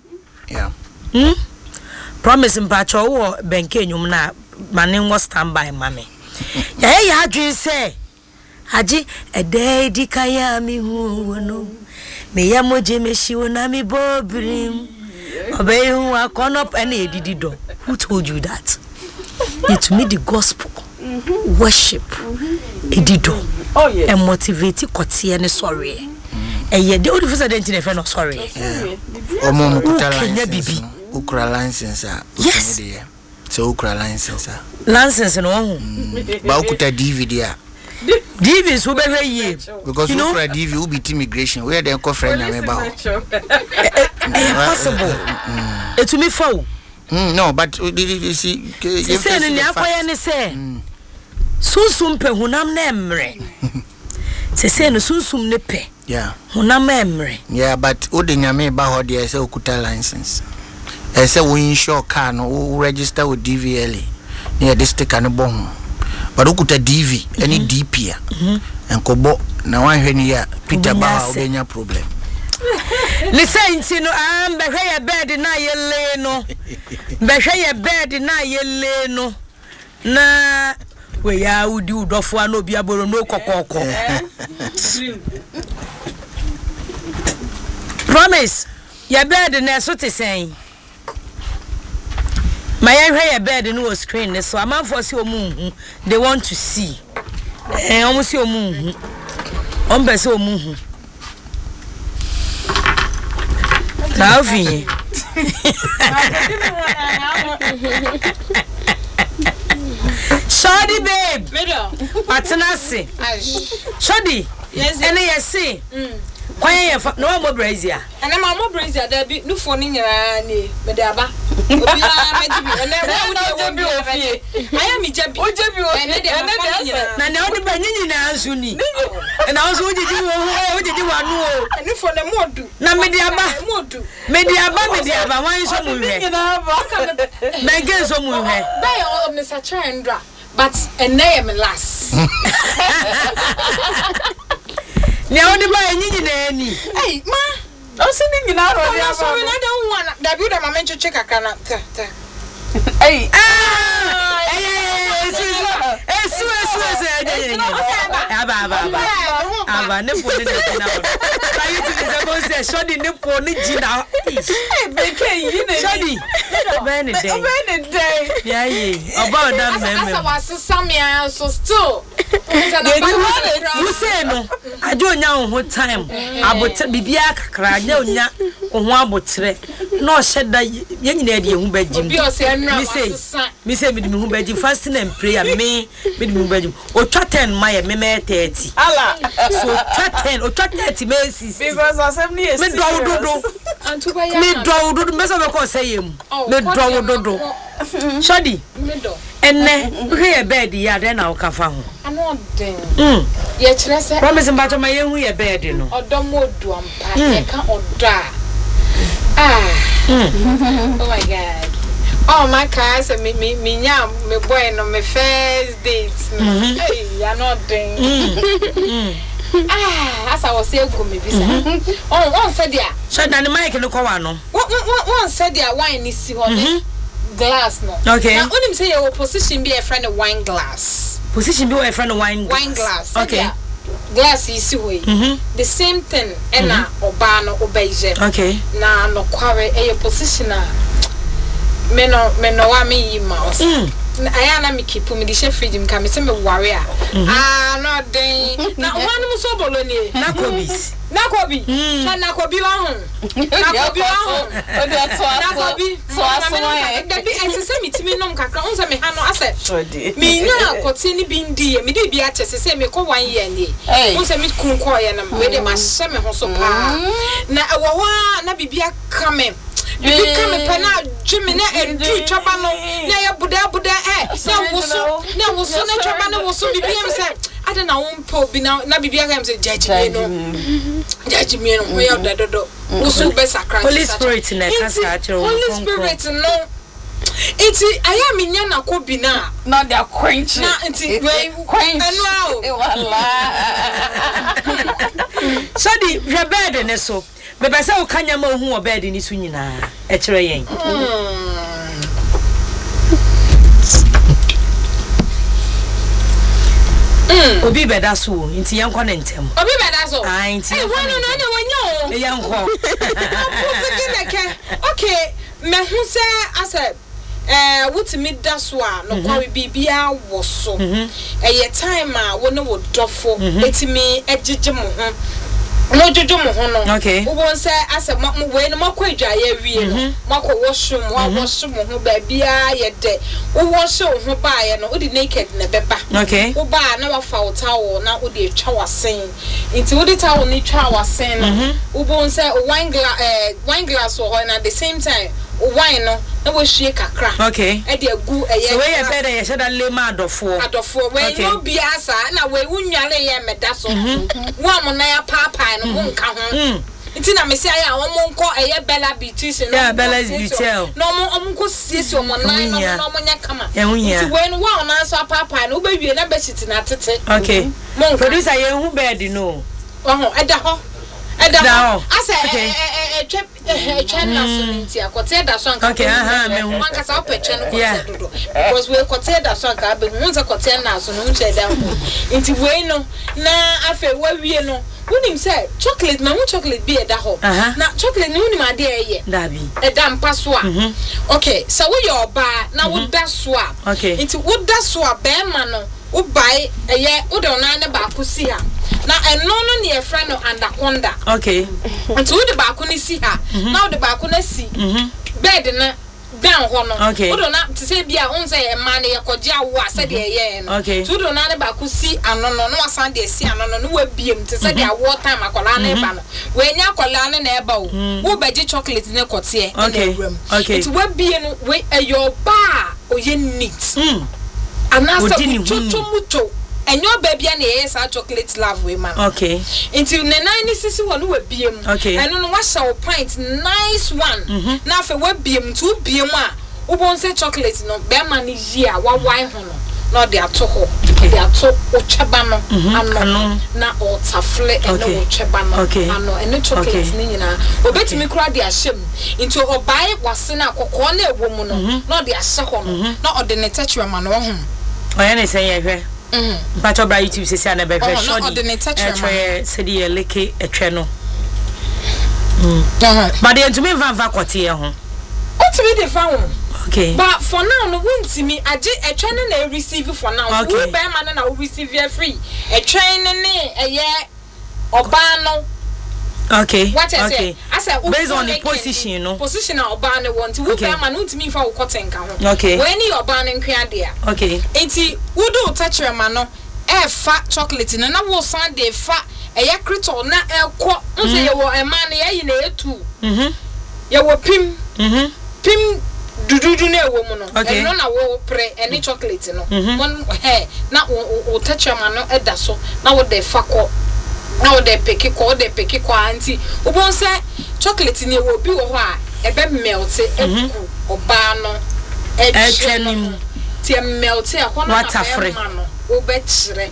promise mpacho wo benke nyum na mane wo standby mame ya adwin say haji ede di kaya mi hu no me ya moje meshi wona mi bobrim obey hu akonop ene edidi do. Who told you that? It me the gospel worship edido and motivate kotie ne sorry ye the only first identity friend no sorry omo kuta license ukra license yes so ukra license license no ho ba ukuta DVD DV so be ye because ukra DV will be immigration where dem call friend na me ba possible it to me for no but you see say ni akoya ne say sunsum pe hunam na emre say no sunsum ne pe hunam emre but odinyame ba ho de say okuta license say we insure car no register with DVLA near the sticker no bon but okuta DV any DP enkobo na wan hwe ni ya Peter ba obenya problem listen no be hwe ya bed na yele no be hwe ya bed na yele no na we ya udi udofo an obi aboro no kokoko promise ya bed na so te sen my hwe ya bed no screen so amanfo se omu they want to see omu se omu ombe se omu Navi. Shodi babe. Patanasi. Shodi. Yes. Ene yesi. Kwanya ye no mo brazia. Ene ma mo brazia da bi nu fo ni nyara ni me da ba. Obi na me di ene wo de ofie. Aya mi jabi. O jabi o. Ene de na ne odi ba nyinyi na ansu ni. Na ansu ojiji wo ojiji wanu o. Ene fo na modu. Na me di aba. Me di aba wan so mu hwe. Mege so mu hwe. Ba yo Mr. Chandra. But ene am last. Ni odi ba nyinyi na ani. Hey ma. O si ni nyina ro ya ba. So we na don wana. Da bi da ma mencho check akana. Hey. Aba ne po ne gina ho. Ayi ti se go se shodi ne po ne gina. Eh beke yi ne. Shodi. Obe ne dey. Yeah ye. Oba da meme. Asa wasesa me so still. You say no. Ajo nya ho time. Abotre bibia kakra nya onya ho abotre. No sheda ye nyina de hu bagim. Me say me de hu bagim fasting and prayer me de hu bagim. O twa 10 my me 30. Allah. So twa 10 o twa 30 me 60. Because asem ni me do Antuba ya. Me do me so me ko say yem. Me do. Shodi. Me do. Enne hwe bed ya de na o kafa ho. Ano den. Ye kire se. Promise mbacho ma ye hu ye bed no. Odomodu ampa ye ka oda. Oh my God. Oh my God, so me boy no me first date. Hey, you're not doing. As I was saying, go me bisa. Oh, said ya. So na the mic no ko wa no. One said ya wine is on glass no. Okay. Now only say your position be a friend of wine glass. Position be a friend of wine glass. Okay. Glass is way. The same thing ena oba no obeje. Okay. Na no kware e position a me no wa me yi mouse aya na me keep me the chef fridge me ka me say me worry no den na one mo so bolo ni na kobis Nakobi wa ho Nakobi so da bi ese mi timi nom kakra unse me ha no ase me nya akoti ni bi ndi me de bi a chese se me ko 1 year ni unse mi kun ko ye na me de ma hye me ho so pa na wo wa na bibia kame bibi kame pa na dweme na edu twaba no na ya buda na woso na twaba na woso bibi em se ada na wompo bi na bibia kam se judge me no we are dodo woso be sakra Holy Spirit na kasa achiro Holy Spirit no iti aya me nya na ko bi na not their quench na iti we quench so the bed ne so bebe se o kanya ma hu o bed ni so nyina e kire yen obi beda so nti yen kwa ntem obi beda so nti eh wano no ne wonyo yen kwa okay me hu se ase wutimi da so a no kwa bibia wo so ye time a wo ne wo dofo etimi ejije mo ho no jojo mo ho no wo bon se ase mo we no makwa adwaye wie no makwa washroom mo ho ba bia ye de wo wash ho ba ye no wo di naked na beba wo ba na wa fa towel na wo di twa wasen nti wo di towel ni twa wasen no wo bon se wine glass wo ho na at the same time wine no na wo hwie kakra e de agu eye so we ye beda ye sheda le ma adofo we no bia sa na we wunwale ye meda so wo amona ya papa no wo nka ho nti na me say aya wo monko eye Bella Beauty no Bella Beauty no omonko siesi omonan no omonya kama nti we no wo na so papa no wo be wie na be shiti na tete producer ye hu bed no eda ho asa twa na so nti akote da so anka me hu anka sa opetwe no kote dodo because we kote da so anka be hu za kote na so no nche da hu nti we no na afa wa wie no unim say chocolate na mu chocolate be eda ho na chocolate ni unim ade eye dabi eda mpa so a okay so we your ba na wo da so a nti wo da so a be ma no wo bai eye wo do na ne ba ko si ha na eno no ne friend no anaconda nti wo de ba ko ni si ha na wo de ba ko na si bed na down ho no wo do na ti say bia on say e ma ne ye koje awo ase de ye no tu do na ne ba ko si anono no wasan de si anono no wa biem ti say de awo time akola na e ba no we nya akola na na e ba wo beji chocolate ne kote e na ewram ti wa bie no we your ba oye neat anasa mucho enyo baby na yes a chocolate love we man into ne nine sisi wonu we biem eno no wa shaw pint nice one na fe we biem to biem a wo bon say chocolate no be man yi a wa wine ho no no de ato ho de ato o cheba no ano na o tafle eno o cheba no ano eno chocolate ni nyina obetimi kura de ahyem into obai wase na kokko na ewo mu no no de ahye ho no na o de ne tetwe ma no ho oya ne say ye hwe but obra YouTube say say na be hwe shodi say the leke etwe no but the ntumi vanva kwete ye ho what be the fan but for now no wontimi age etwe na receive for now we be man na we receive free etwe ne eye oba no what I say based on the position no position na oba ne want we be man wontimi fa wo cotton ka ho when you oba ne nkwa de a enti wo do touch ma no e fa chocolate no na wo san de fa eye crito na e ko nse ye wo e man ye na etu ye wo pim dududu na ewo mu no eno na wo pre ene chocolate no won na wo touch ma no e da so na wo de fa ko na wo de peki ko anti wo bon se chocolate ni wo bi wo ho a e be melt e ku oba no e chenim ti melt e ho na ma no wo be chire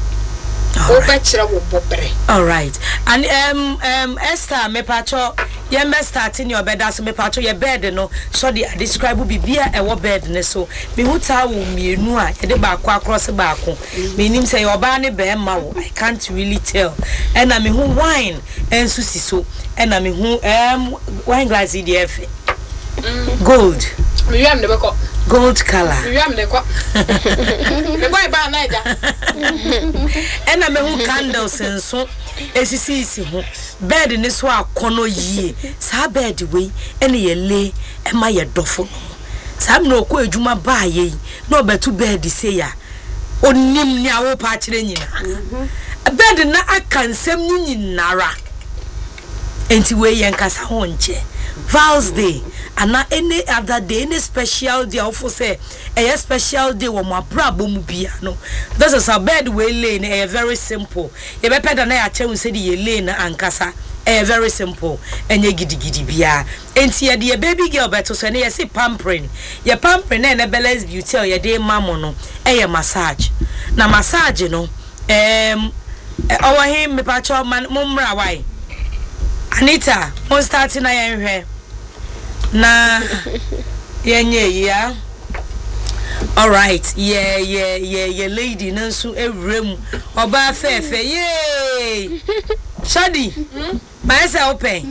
wo bobre all right and Esther me pacho ye me starting your bed as me pacho your bed no so the describe bibia e wo bed ne so me huta wo mienu a ye de ba akwa cross ba ako me nim say your ba ne be ma wo I can't really tell and na me hu wine ensu si so and na me hu wine glass EDF gold Me am the beko. Gold color. Me am the ko. Me boy ba na ja. Ena me hu candles nso esisi ho. Bed ni so akono yie. Sa bed we ene ye le e ma ye dofo. Sa me no ko adwuma ba ye na obetu bed se ya. Onim ni awo pa kire nyina. Bed na akansem nyinara. Enti we yen kasa ho nche. Vows Day and not any other day, any special day. Also say a special day when my brabo mu bia no. This is a bed we lane. A very simple. You better than I tell you say the lane and kasa. A very simple. And ye giddy bia. And see a dear baby girl better so you say pampering. Your pampering and a balance beauty your day mamono. A massage. Na massage you know. Our him me pacho man mumra why. Anita, mo starting na yenhwe. Na yenye ya. All right. Yeah lady nansu ewrem. Oba fefe. Yay. Shadi. My say open.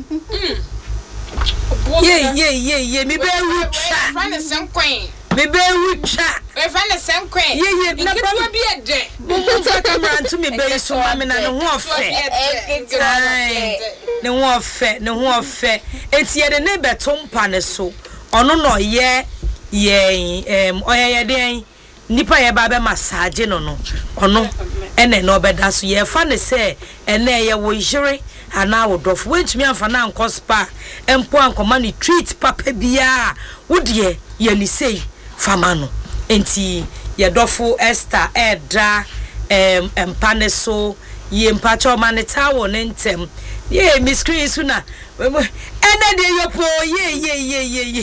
Yeah. Me be wucha. Find the same queen. Me be wucha. We find the same queen. Yeah. Na problem be a day. Mo fa camera nto me be so ma me na ne ho ofe. Ne ho ofe enti ye de ne beto mpa ne so ono no ye oye den nipa ye ba be massage no ono ene no beda so ye fa ne se ene ye wo jire ana wo dof wentumi amfa na anko spa empo ankoma ne treat papa bia wo de ye ni sei fama no enti ye dofo Esther edra empa ne so ye mpacho maneta wo ne ntem ye Miss Chris una ene de yopo ye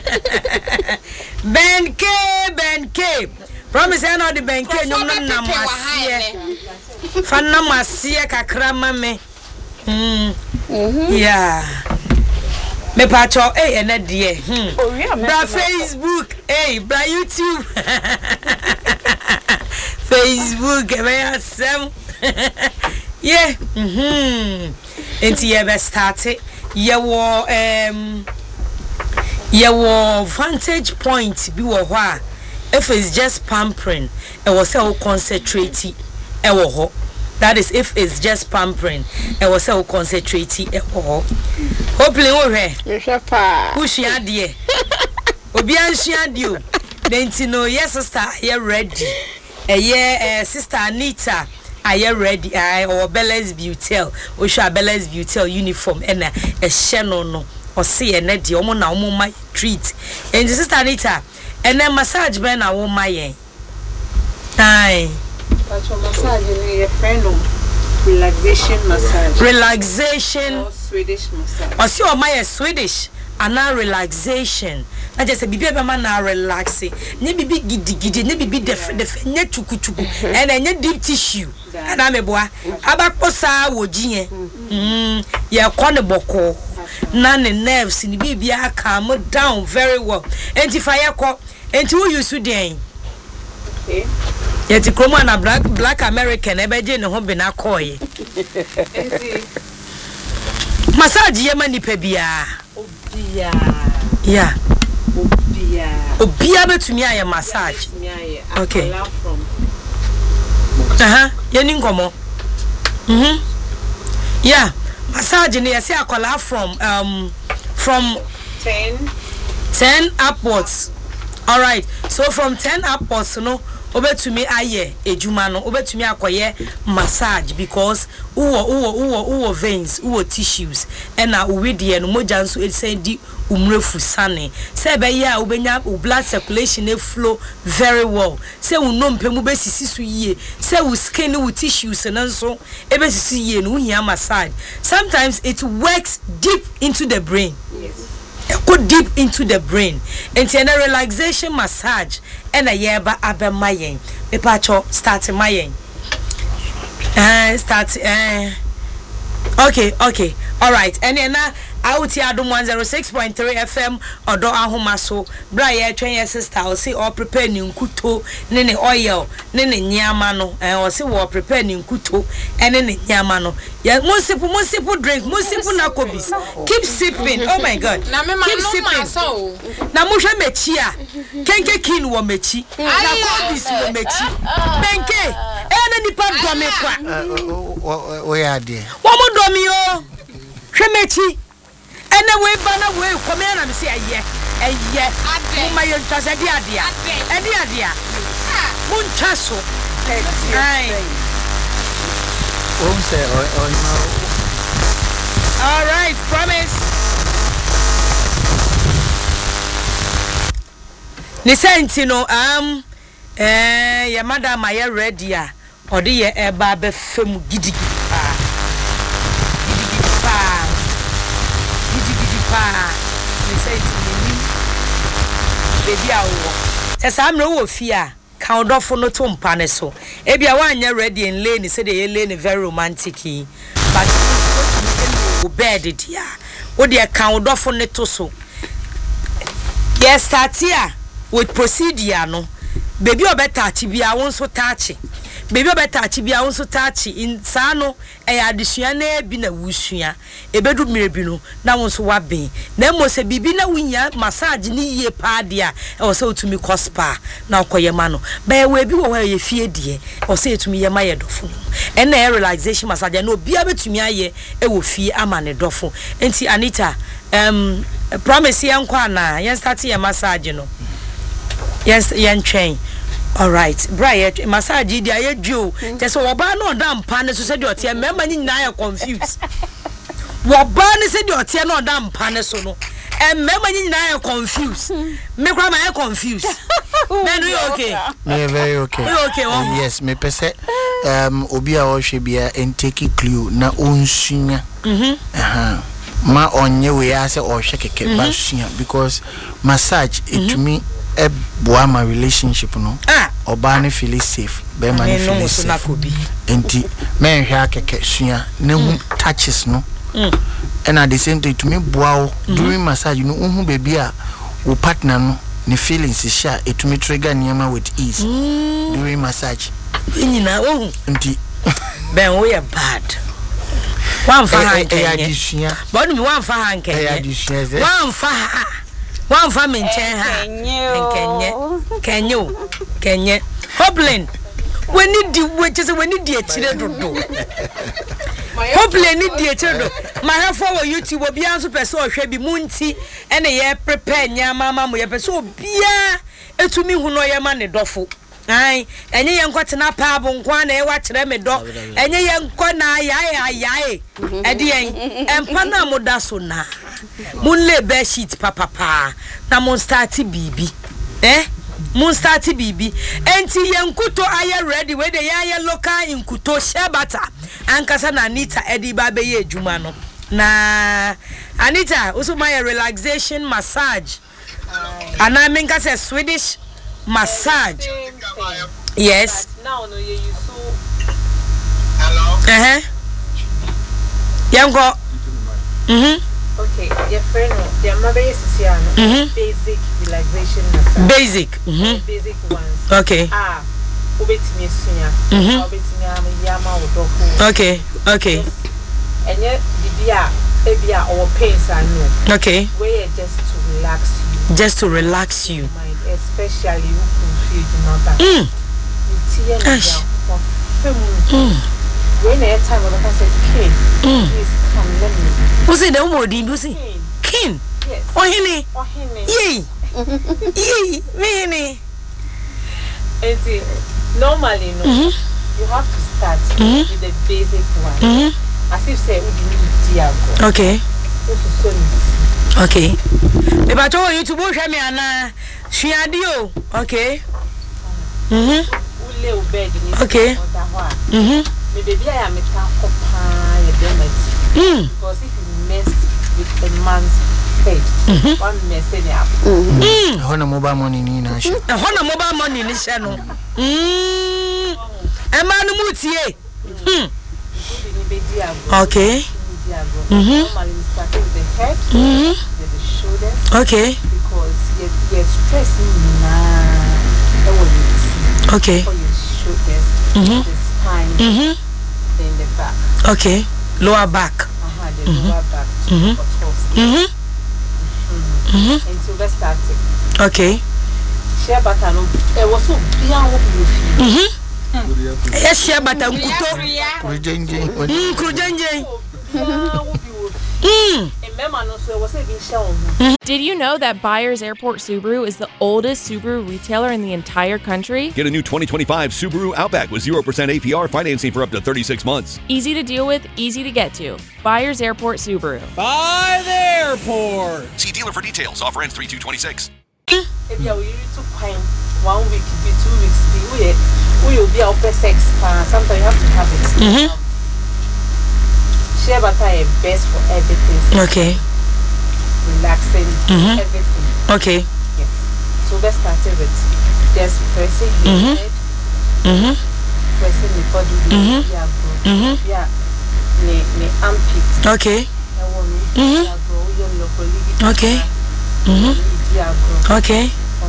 Ben K promise ana de Ben K nyom na masie fa na masie kakra mame yeah me pacho ene de bra Facebook bra YouTube Facebook me asem yeah enti ye be start ye wo vantage point bi wo ho a if it's just pampering e wo say wo concentrate e wo ho. That is if it's just pampering e wo say wo concentrate e wo ho. Hopefully wo hwe pa wo hwe ade obi an hwe ade o enti no yes sister ye ready sister Anita are you ready? Or Bella's Beauty, or shall Bella's Beauty uniform and a shannon or see a netty, or now my treat. And the sister Anita, and then massage ben I won't my aye. But your massage is a friend of relaxation massage. Relaxation or Swedish massage. Or see, or my Swedish. And now relaxation. I just say, "Bibi, man, now relaxing. Ne bibi gidi, ne bibi def, ne chuku, and then deep tissue. And I'm a boy. Abakosa woji ya kwane boko. None nerves in bibi calm down very well. And if I call, and who you Sudan? Okay. Yet the Chroma and a black American, ebeje no home been a coy. Massage yemani pebia. Yeah. Obia betumi aye massage. Okay. Yeni ngomo. Yeah. Massage ni yesi akola from 10 upwards. All right. So from 10 upwards no obetumi aye ejuma no obetumi akoye massage because uwo veins uwo tissues na uwedie no moja nso esendi umrefu sane se be ya ubenya blood circulation e flow very well se unompe mu besisi so yie se u skin u tissues na nso e besisi yie no hia massage. Sometimes it works deep into the brain. Yes. Go deep into the brain. And a relaxation massage and a yeba abe mayen. Me pacho start mayen. Okay. All right, and then out here Adom 106.3 FM odo ahoma so bra ye twen ye sister o say o prepare ni nkuto ne ne oil ne ne nyama no o say wo prepare ni nkuto ene ne nyama no ya musipu drink musipu na kobis keep sipping. Oh my god, keep sipping. Na mo hwe mechi a kenke kin wo mechi na kobis wo mechi benke ene nipa do me kwa o ya de wo mo do mi o hwe mechi ene we bana we come na me say aye mama ye ntase dia muncha so ai say no. All right, promise ni senti no ya madam aye ready a ode ye eba be fem gidigidi pa ni senti ni baby awo sesa amre wo fi a ka odofo no to mpa ne so e bia wa anya ready and lane say dey lane very romantic but go bed dia wo dey ka odofo ne to so yes start here with procedure no baby obetaachi bia won so taachi baby obetaachi bia won so taachi in sano e adesua na ebi na wusua ebedu mirebi no na won so waben na mo se bibi na wunya massage ni yie pa de a e so otumi cospa na okoye ma no ba we bi wo ye fie de e so etumi ye ma ye dofo e na relaxation massage na obi abetumi aye e wo fie ama ne dofo enti Anita promise yan kwa na yan start ye massage no yes yan train. All right, Brian, massage dia ye dwo. Just oba no dam pa ne so se de otie mema nyi na ya confused. Woba ne se de otie no dam pa ne so no. Mema nyi na ya confused. Me kwa ma ya confused. Then you okay? Me very okay. You okay? Yes, me pese obi a wo hwe bia en take clue na onsunya. Ma onye we ase o hwe keke ba sunya because massage it me a boy my relationship no oba ne feel safe be man feel safe enti men hwa keke sua ne hu touches no and at the same time to me boa during massage no hu baby a wo partner no ne feelings is share it me trigger niama with ease during massage nyina wo enti ben we are bad one for hankenye but me one for hankenye one for menchen ha kenye Hoblin we need the achire dodo Hoblin need the achire dodo my have for YouTube obi anso pese ohwe bi munti ene ye prepare nyama mama ye pese obia etumi hu no ye ma ne dofo ai enye ye nkwote na pa abo nkwa na e wa kire me do enye ye nkwo na ayaye ede yen empa na moda so na mun le be sheet papa na mun start bibi mun start bibi enti ye nkuto aye ready we de ye local nkuto shebata ankasa na Anita edi ba be ye adwuma no na Anita also my relaxation massage and I mean say Swedish massage. Yes. Now no you so hello. Yango. Okay, your friend your mother is here basic relaxation massage. Basic. Basic ones. Okay. Obetimi sunya. Obetimi yama odoko. Okay. Enye bibia ebia or pains are no. Okay. Where just to relax you. Just to relax you. Mind, especially you feel the when the time when I said king, please come let me. Who's it? Who's it? King. Yes. Oh Yay. Mini. Normally, no. You have to start with the basic one. As if say we need Diago. Okay. Okay. The battle YouTube will show me ana shiadio. Okay. Okay. Me baby I am a because if you mess with a man's head, one messing up. Hona mobile money ni na she. Hona mobile money ni she no. Emanu mutie. Okay. Normally we start with the head, then the shoulders. Okay. Because you're stressing Okay. for your shoulders, the spine, then the back. Okay. Lower back. The lower back to toes. Until let's start it. Okay. Share butter no. It was so beyond what you feel. Yes, share butter. Did you know that Byers Airport Subaru is the oldest Subaru retailer in the entire country? Get a new 2025 Subaru Outback with 0% APR financing for up to 36 months. Easy to deal with, easy to get to. Byers Airport Subaru. By the airport. See dealer for details. Offer ends 3/2/26. If you took 1 week, 2 weeks, we will be out for sex. Sometimes you have to have it. Shea butter is best for everything. Okay. Relaxing, everything. Okay. Yes. So let's start with just pressing your head, pressing the body, yeah, the armpit. Okay. Okay. Okay.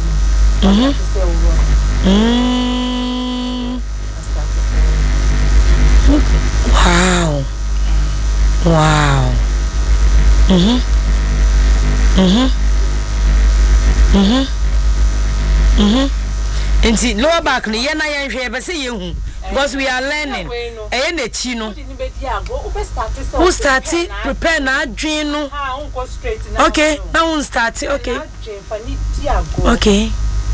Wow. Wow. Inti lower back ni ye na ye hwe be say ye hu because we are learning. Eh na chi no. Who start prepare na adwen no. Okay, now we start. Okay. Okay.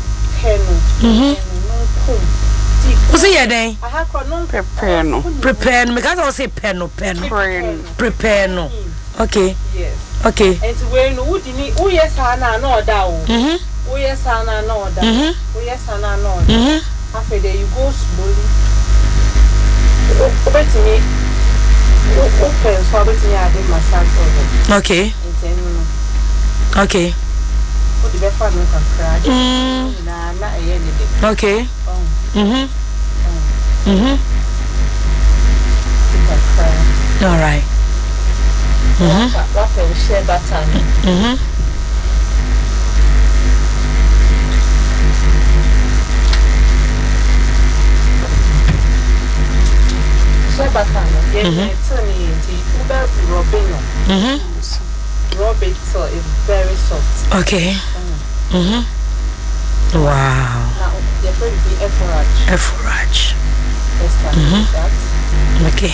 What's it then? Prepare no. Prepare no. Because I say pen no. Prepare no. Okay. Yes. Okay. And when who yes no da. Oh yes, I know that. Oh yes, I know that. After that, you go slowly. Open me. Open so open me. I do massage. Okay. Okay. What the best one can cry. Okay. All right. What will share that time? Robin so is very soft. Okay. Wow. Now the first be efforage. Efforage. Let's start with that. Okay.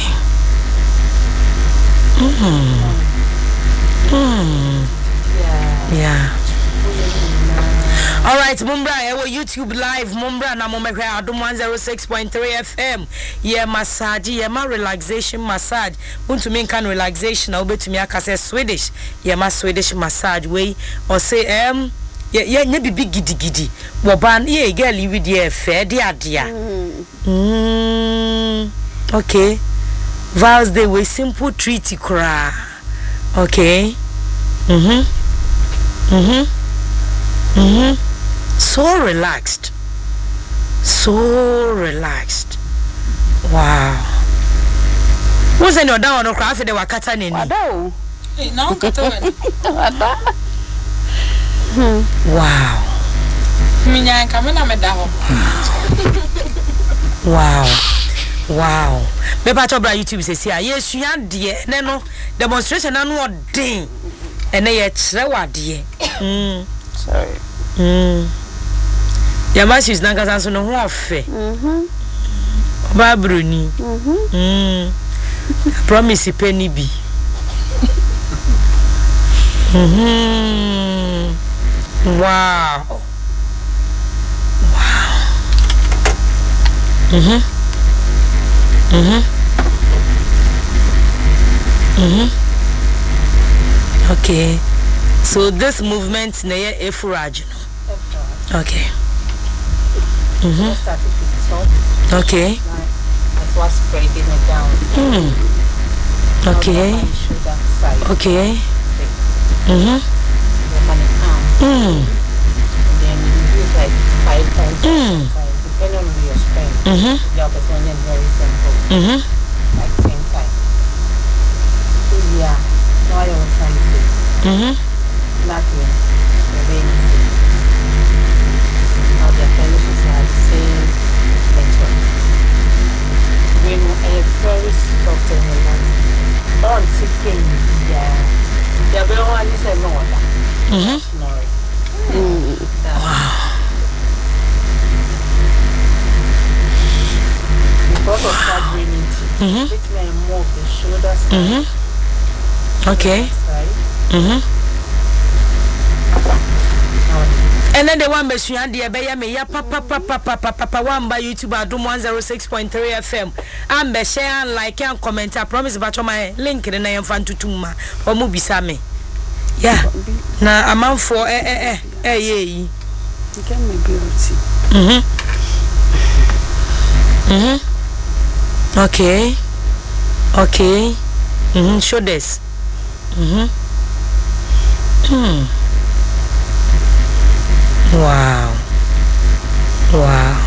Yeah. All right, Mumbra, our YouTube live, Mumbra, na Mumekwe Adum 106.3 FM. Yeah, massage, yeah, my relaxation massage. Want to make kind relaxation, I'll be to me, I say Swedish. Yeah, my Swedish massage way, or say, yeah, maybe big giddy. Waban, yeah, girl, you with your fair, dear. Okay. Vows they were simple treaty cry. Okay. So relaxed. So relaxed. Wow. Who's in your down or craft the wakata nini? Wow. Wow. Wow. Me pa to bra YouTube say yes you had dear no demonstration anu odin ene ye kire wade. Sorry. Ya ma she's nanga sanso no ho ofe. Ba bruni. Promise penny bi. Wow. Okay. So this movement na ye efurage no. Okay. Okay. That's what's spreading it down. Okay. Okay. And then you use like 5 times. Depending on your strength. Your person is very simple. Like 10 times. Yeah. Nothing. Now the fellowships are the same network. We know a very soft and relaxed. On chicken, yeah. The other one is a order. Snoring. Wow. Because of that breathing, it's like more of the shoulders. Okay. And then the one beside the Abaya me ya papa one by YouTube at 106.3 FM. I'm be share and like and comment. I promise about my link in the name fan to Tuma or Mubisame. Yeah. Now I'm on for You can make beauty. Okay. Okay. Show this. Wow. Wow.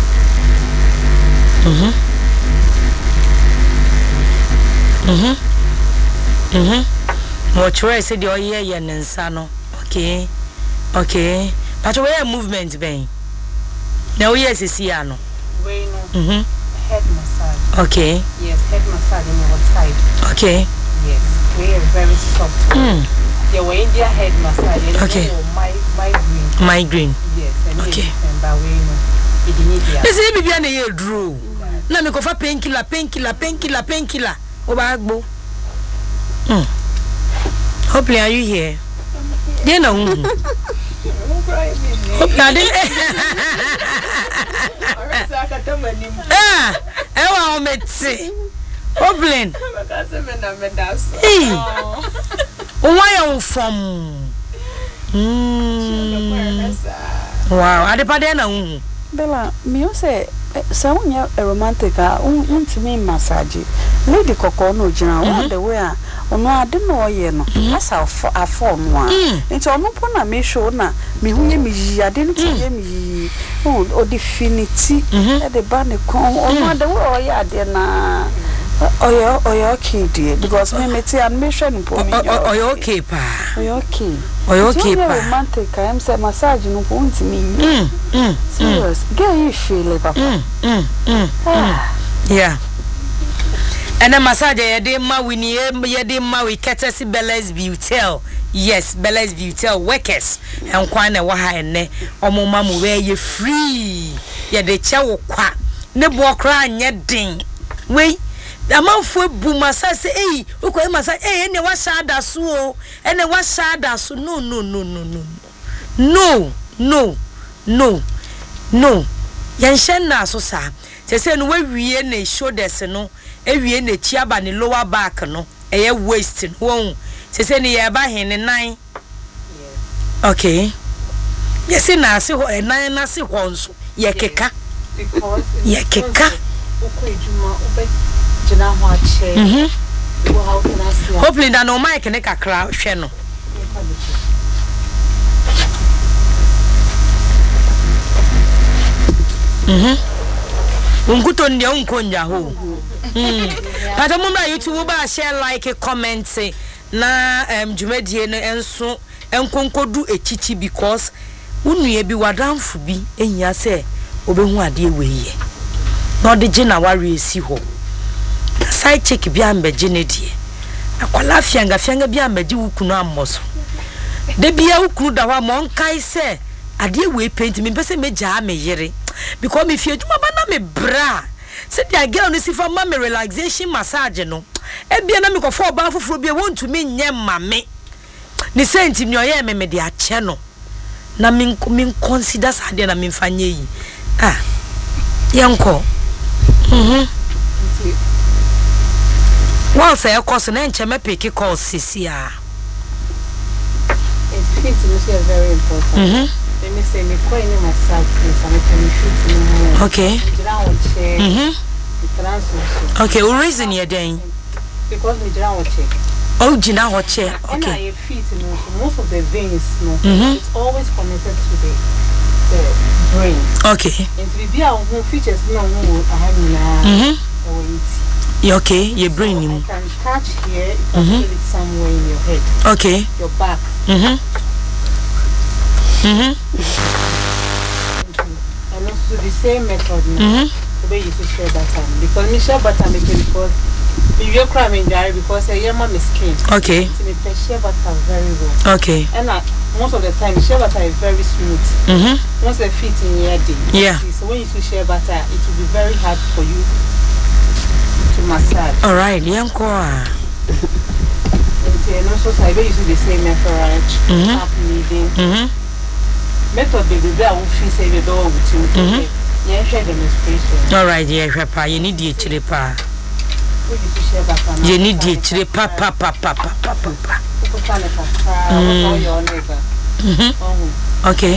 What you said your ear and sano. Okay. Okay. But where movement bang? Now yes is Siano. We know. Head massage. Okay. Yes, head massage on your side. Okay. Yes. We are very soft. The way their head massage. Okay. Migraine. Yes. Okay. But we know. This is baby and you drew. Na me kofa painkiller. Obagbo. Hopefully are you here? They know. Hopefully ewa ometi. Hopefully. Hey. Why are you from? Wow, adepade na Bella, me say someone a romantic to me massage. Lady Coco no general the way ono ade no ye no asa afọ no a nti ono pona me show na me hunye me yi ade nti ye me yi o definity e de ba ne kon ono ade we o ya ade na oyo okay dear because me meti and me hwe no po me oyo okay pa oyo okay romantic I am say massage no po nti me serious get you feel it papa yeah. And a massage yede ma wini yede ma we courtesy Bella's Beauty. Yes, Bella's Beauty workers and kwana wa ha ene omo ma mu we ye free yede che wo kwa ne bo kra anye din we amanfo bu massage say eh ukwa massage eh ene wa sha da so o ene wa sha da so no yanshen na so sa se no we wie na shoulders no ewie na chiaba ne lower back no eye waist no won se ne ye ba hen ne nan okay yes na se ho nan na se ho nso ye keka because ye keka okojuma obe jina ho ache how can I see hopefully that no mic ne kakra hwe no unguto ndia unkonja ho pata mumba YouTube ba share like comment na dwumadie no enso enkonkodu echichi because unuye bi wadamfo bi ehia se obehu ade weye no de gina ware esi ho side check bi ambeje ne die akwala fianga bi ambeje wukunu ammoso de bia wukunu da wa monkai se ade we paint me pese meja me yere because me fie dwuma ba na me bra said the girl no see for mama relaxation massage no e bia na me ko for ba foforo bia won to me nyem mame ni senti mi oye me de ache no na min consider sade na min fanye yi yanko once e course na enche me pick call sisia it's very important let me say me ko any massage place and can shoot no okay okay we reason here then because me jira wo check oh jina wo check okay and feet most of the veins it's always connected to the brain okay and the bia who features no who I have na okay your brain can massage here, you can feel it somewhere in your head. Okay. Your back. And also the same method now. The way you should share butter. Because me share butter because if you're crying because your mom is skin. Okay. So me share butter very well. Okay. And most of the time share butter is very smooth. Once the feet in your day. Yeah. So when you share butter, it will be very hard for you to massage. All right, yanko. And also I use the same method. Tap kneading. Method the I will feel say the door with you. Yeah, share demonstration. All right, yeah, papa, you need the chili pa. You need the chili pa. Okay.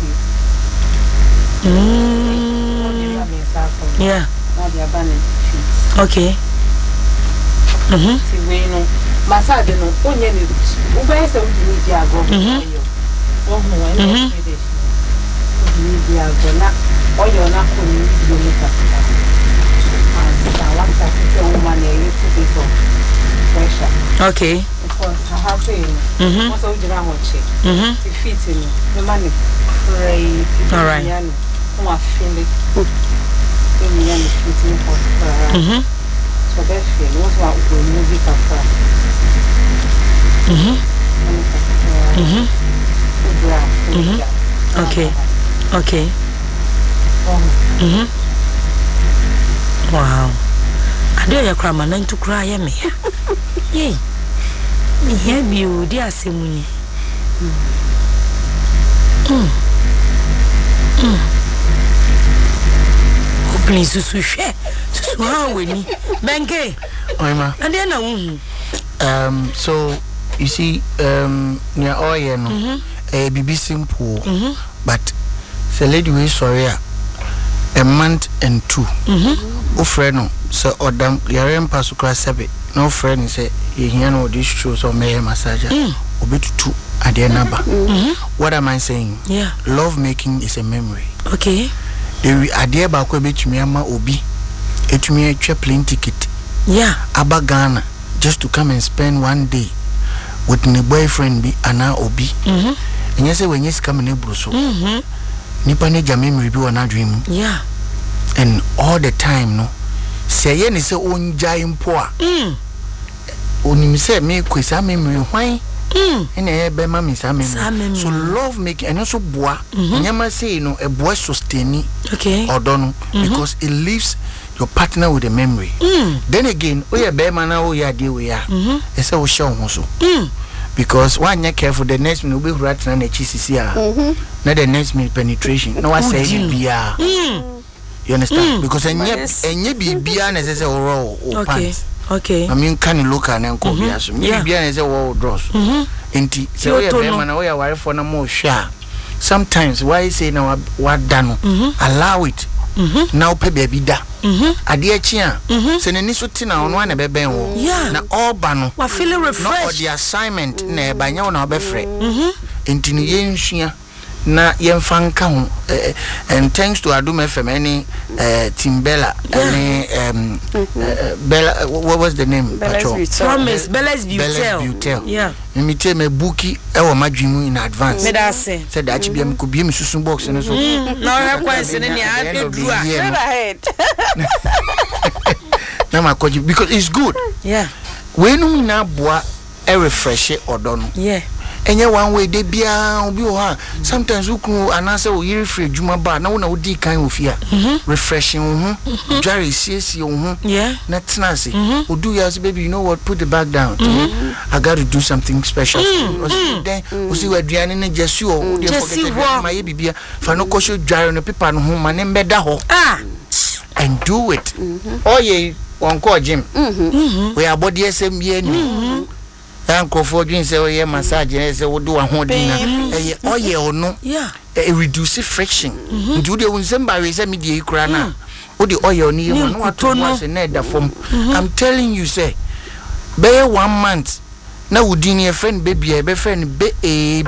Yeah. Okay. Massage no onye ni ube se udi di ago na oyo na ko ni di ni ka wa ta ke woman e little bit of pressure. Okay. Because I have to most of the ho che the feet ni the man pray. All right. Who are feeling when you are feeling for so that's it. What's what we movie after. Okay. Okay. Wow. I do your crime and to cry me. Yay. Me hear you, dear Simuni. Please, Susu share. Susu, how we need. Benke. Oima. And then, so you see, near oil, no, be simple, but the lady we sorry, a month and 2. O friend, no, so Odam, Yaren Pasukra Sabi, no friend say, you know, these shoes or may massage, or be 2 at the number. What am I saying? Yeah, love making is a memory. Okay. The idea about which me ama obi, it me a plane ticket. Yeah, Aba Ghana, just to come and spend one day with my boyfriend be ana obi. And you say when you come in Brusso, nipa ne memory be one dream. Yeah, and all the time no, say ye ni say onja impoa. Oni say me kwesa memory why? And be mami sa memory. So love making and also boa. Nyama say no a boy sustain. Okay. Or don't because it leaves your partner with a memory. Then again, we are bear now we are deal we are. It's a show also. Because one you careful the next minute will be right and HCCR. Not the next minute penetration. No I say BR. You understand? Because and ye be BR as a roll or pants. Okay. I mean can you look at and call BR as a wall draws. Inti so we are bear man we are worried for no more share. Sometimes why say now what done? Allow it. Now pe baby da. Ade chia. Se nani so ti na ono na beben wo. Na all ba no. Wa feel refreshed. No the assignment na e banya wo na obefre. Intini yenhua na yemfa nka ho and thanks to Adum FM any Timbella and Bella what was the name? Promise Bella's Butel. Yeah. Me tell me bookie e wo madwimu in advance. Me da say. Said that be am ko bi me susun box no so. No request ni adua. Ahead. Na makoji because it's good. Yeah. We no na boa e refresh odo no. Yeah. Enye one way de bia obi o ha sometimes ukru anase o yiri free juma ba na wo na odi kan ofia refreshing dware siesi ho yeah na tenase odu ya say baby you know what put the bag down I got to do something special then we see we aduane na jesu o dey forget my bibia fa no kosho dware no paper no ho ma ne mbeda ho and do it oye won ko gym we are body SMB ni Uncle for drinks say massage and say do a holding oil no reduce friction. Do the Unzemba is a media crana. What the oil need what was a net form. I'm telling you, say, bear 1 month. Now would your friend baby a befriend be a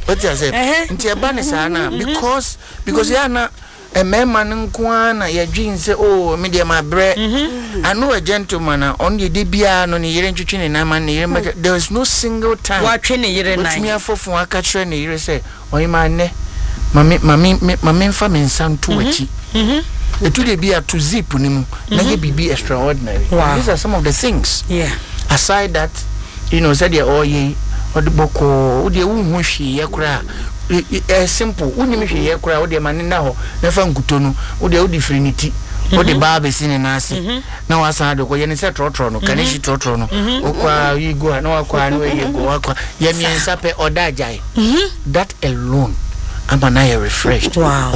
what you say nti eba ne saa na because ya na a man nkwana ya dream say oh me dey my bread I know a gentleman on the debia no ni yire ntwetwe ne na man ne yire there is no single time wa twe ne yire na me afofo aka kire ne yire say oyi ma ne mami mfa me nsanto wachi etu de bia to zip ni mu na ye bibi extraordinary. These are some of the things aside that said they all ye or the boko o de wu hu hwe ye kura simple unimi hwe ye kura o de mane na ho na fa nkutonu o de differentity o de ba be sine na ase na wasa de ko ye ne se trotro no kane shi trotro no o kwa yi go na wakwa no ye go wakwa ye mi nsa pe oda jai that alone am I refreshed.